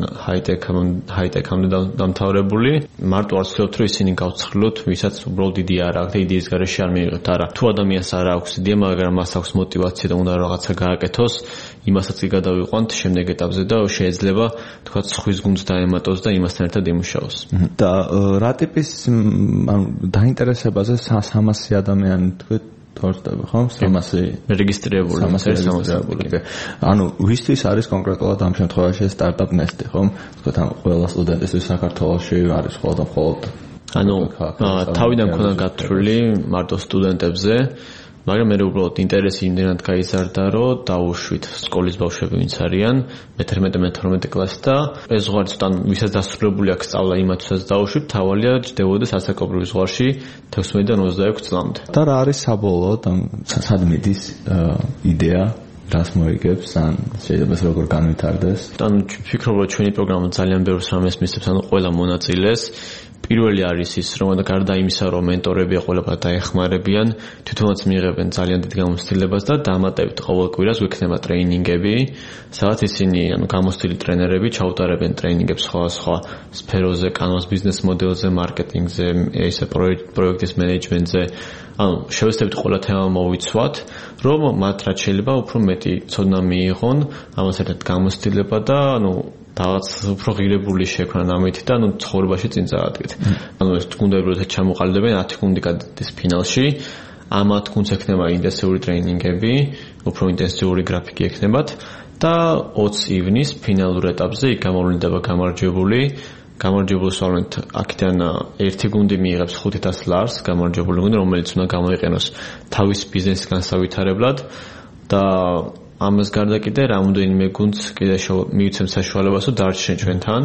ჰაი-ტექამდე დამთავრებული. მარტო არ ვცდილობთ რომ ისინი გავცხრილოთ, ვისაც უბრალოდ იდეა არ აქვს და იდეის გარეშე არ მიიღოთ. არა, თუ ადამიანს არ აქვს იდეა, მაგრამ მას აქვს мотивация და უნდა რაღაცა გააკეთოს, იმასაც კი გადავიყვანთ შემდეგ ეტაპზე და შეიძლება თქვა ხვის გუნდს დაემატოს და იმასთან ერთად იმუშაოს. და რა ტიპის ანუ დაინტერესებაზე სამასი ადამიანი თქვით თორდება, ხო? სამასი რეგისტრირებული, სამასი. ანუ ვისთვის არის კონკრეტულად ამ შემთხვევაში სტარტაპ ნესტი, ხო? თქვათ ამ ყველა სტუდენტისთვის საქართველოში არის მხოლოდ მხოლოდ ანუ თავიდან ქონა გათვლილი მარტო სტუდენტებზე მაგრამ მე უბრალოდ ინტერესი იმდენად გაიზარდა, რომ დაუშვით სკოლის ბავშვები ვინც არიან, მეთერთმეტე მეთორმეტე კლასი და ეს ზღვარი ცოტა ვისაც დასრულებული აქვს სწავლა იმათვისაც დაუშვით, თავალია ჯდებოდეს ასაკობრივ ზღვარში თექვსმეტიდან ოცდაექვსი წლამდე. და რა არის საბოლოოდ ამ სად მიდის იდეა რას მოიგებს ან შეიძლება ეს როგორ განვითარდეს? ანუ ვფიქრობ, რომ ჩვენი პროგრამა ძალიან ბევრს რამეს მისცემს, ანუ ყველა მონაწილეს. პირველი არის ის, რომ გარდა იმისა, რომ მენტორები ყველაფერს დაეხმარებიან, თვითონაც მიიღებენ ძალიან დიდ გამოცდილებას და დამატებით ყოველ კვირას გვექნება ტრეინინგები, სადაც ისინი, ანუ გამოცდილი ტრენერები ჩაუტარებენ ტრეინინგებს სხვადასხვა სფეროზე, კანონს ბიზნეს მოდელზე, მარკეტინგზე, ესე პროექტის მენეჯმენტზე. ანუ შევეცდებით ყველა თემა მოვიცვათ, რომ მათ რაც შეიძლება უფრო მეტი ცოდნა მიიღონ, ამას ერთად გამოცდილება და ანუ რაღაც უფრო ღირებული შექმნა ამით და ანუ ცხოვრებაში წინ წაადგეთ. ანუ ეს გუნდები როდესაც ჩამოყალიბებენ ათი გუნდი გადადის ფინალში, ამ ათ გუნდს ექნება ინტენსიური ტრეინინგები, უფრო ინტენსიური გრაფიკი ექნებათ და ოცი ივნის ფინალურ ეტაპზე იქ გამოვლინდება გამარჯვებული. გამარჯვებულს ვავლენთ აქედან ერთი გუნდი მიიღებს ხუთი ათას ლარს, გამარჯვებული გუნდი, რომელიც უნდა გამოიყენოს თავის ბიზნესის განსავითარებლად და ამას გარდა კიდე რამოდენიმე გუნდს კიდე მიიცემს საშუალებას, რომ დარჩენ ჩვენთან,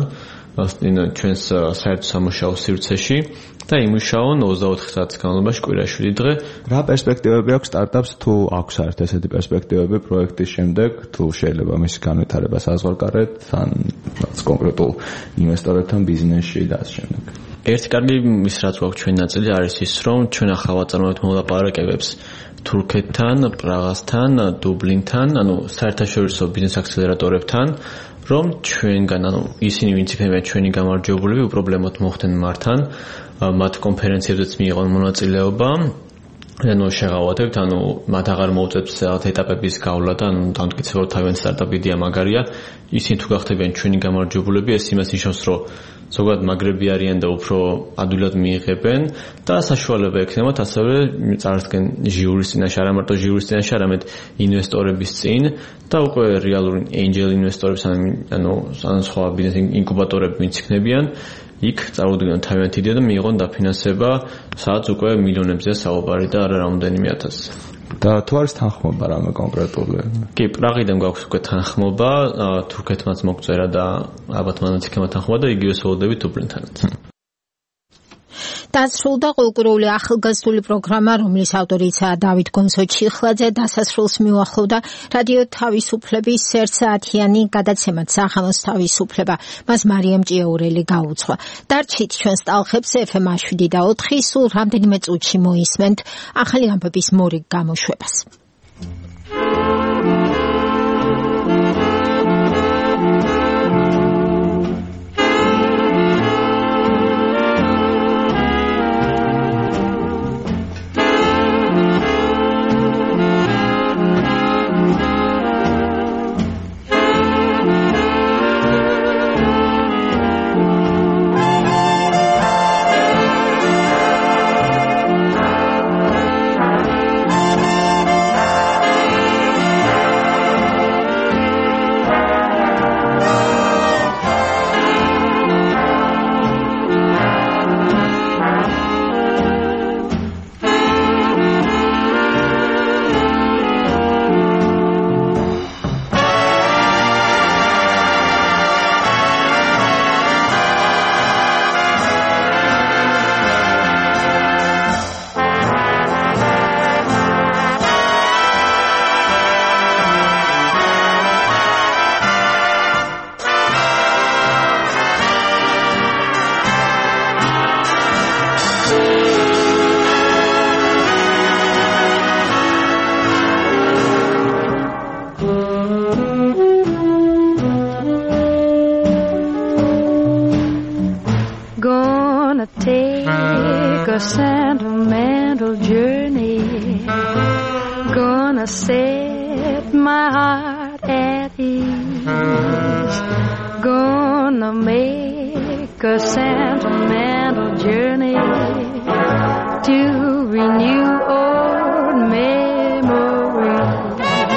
ჩვენს საერთო სამუშაო სივრცეში და იმუშაონ ოცდაოთხ საათის განმავლობაში კვირაში შვიდი დღე. რა პერსპექტივები აქვს სტარტაპს, თუ აქვს საერთოდ ესეთი პერსპექტივები პროექტის შემდეგ, თუ შეიძლება მის განვითარებას აზღვარგარეთ, ან კონკრეტულ ინვესტორებთან ბიზნესში და ასე შემდეგ. ერთი კარგი ის რაც გვაქვს ჩვენი ნაწილი არის ის, რომ ჩვენ ახლა ვაწარმოებთ მოლაპარაკებებს თურქეთთან, პრაღასთან, დუბლინთან, ანუ საერთაშორისო ბიზნეს აქსელერატორებთან, რომ ჩვენგან, ანუ ისინი ვინც იქნებიან ჩვენი გამარჯვებულები, უპრობლემოდ მოხდნენ მართან, მათ კონფერენციებზეც მიიღონ მონაწილეობა. ანუ შეღავათებთ, ანუ მათ აღარ მოუწევს რაღაც ეტაპების გავლა და ანუ დამტკიცება თავიანთი სტარტაპი იდეა მაგარია. ისინი თუ გახდებიან ჩვენი გამარჯვებულები, ეს იმას ნიშნავს, რომ ზოგადად მაგრები არიან და უფრო ადვილად მიიღებენ და საშუალება ექნებათ ასევე წარსდგენ ჟიურის წინაშე, არა მარტო ჟიურის წინაშე, არამედ ინვესტორების წინ და უკვე რეალური ენჯელ ინვესტორებს, ანუ სხვა ბიზნეს ინკუბატორები ვინც იქნებიან, იქ წარმოუდგენლად თავიანთი იდეა და მიიღონ დაფინანსება, სადაც უკვე მილიონებზეა საუბარი და არა რამოდენიმე ათასზე. და თუ არის თანხმობა რამე კონკრეტული? კი, პრაღიდან გვაქვს უკვე თანხმობა, თურქეთმაც მოგწერა და ალბათ მანაც იქნება თანხმობა და იგივე სოლოდები დუბლინთანაც. დასრულდა ყურყურული ახალგაზრდული პროგრამა, რომლის ავტორიცაა დავით გონსოჩიხლაძე, დასასრულს მიუახლოვდა რადიო თავისუფლების ერთ საათიანი გადაცემად სახანოს თავისუფლება. მას მარიამ ჭიაურელი გაუძღვა. დარჩით ჩვენს ტალღებს ეფ ემ შვიდი და ოთხი, სულ რამდენიმე წუთში მოისმენთ ახალი ამბების მორიგ გამოშვებას. Sentimental journey, gonna set my heart at ease, gonna make a sentimental journey to renew old memories.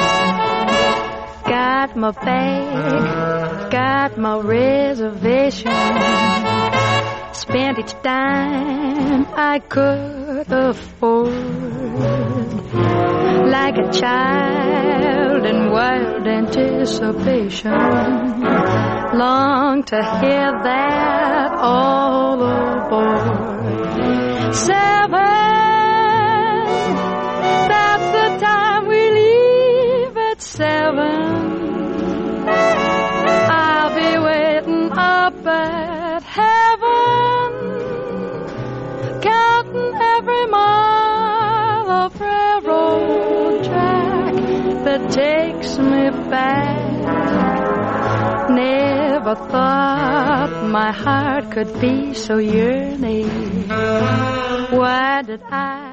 Got my bag, got my reservation, spent each dime I could afford. like a child in wild anticipation. Long to hear that all aboard. Seven, that's the time we leave at seven. I'll be waiting up at heaven, counting every mile of railroad track that takes me back. Never thought my heart could be so yearning. Why did I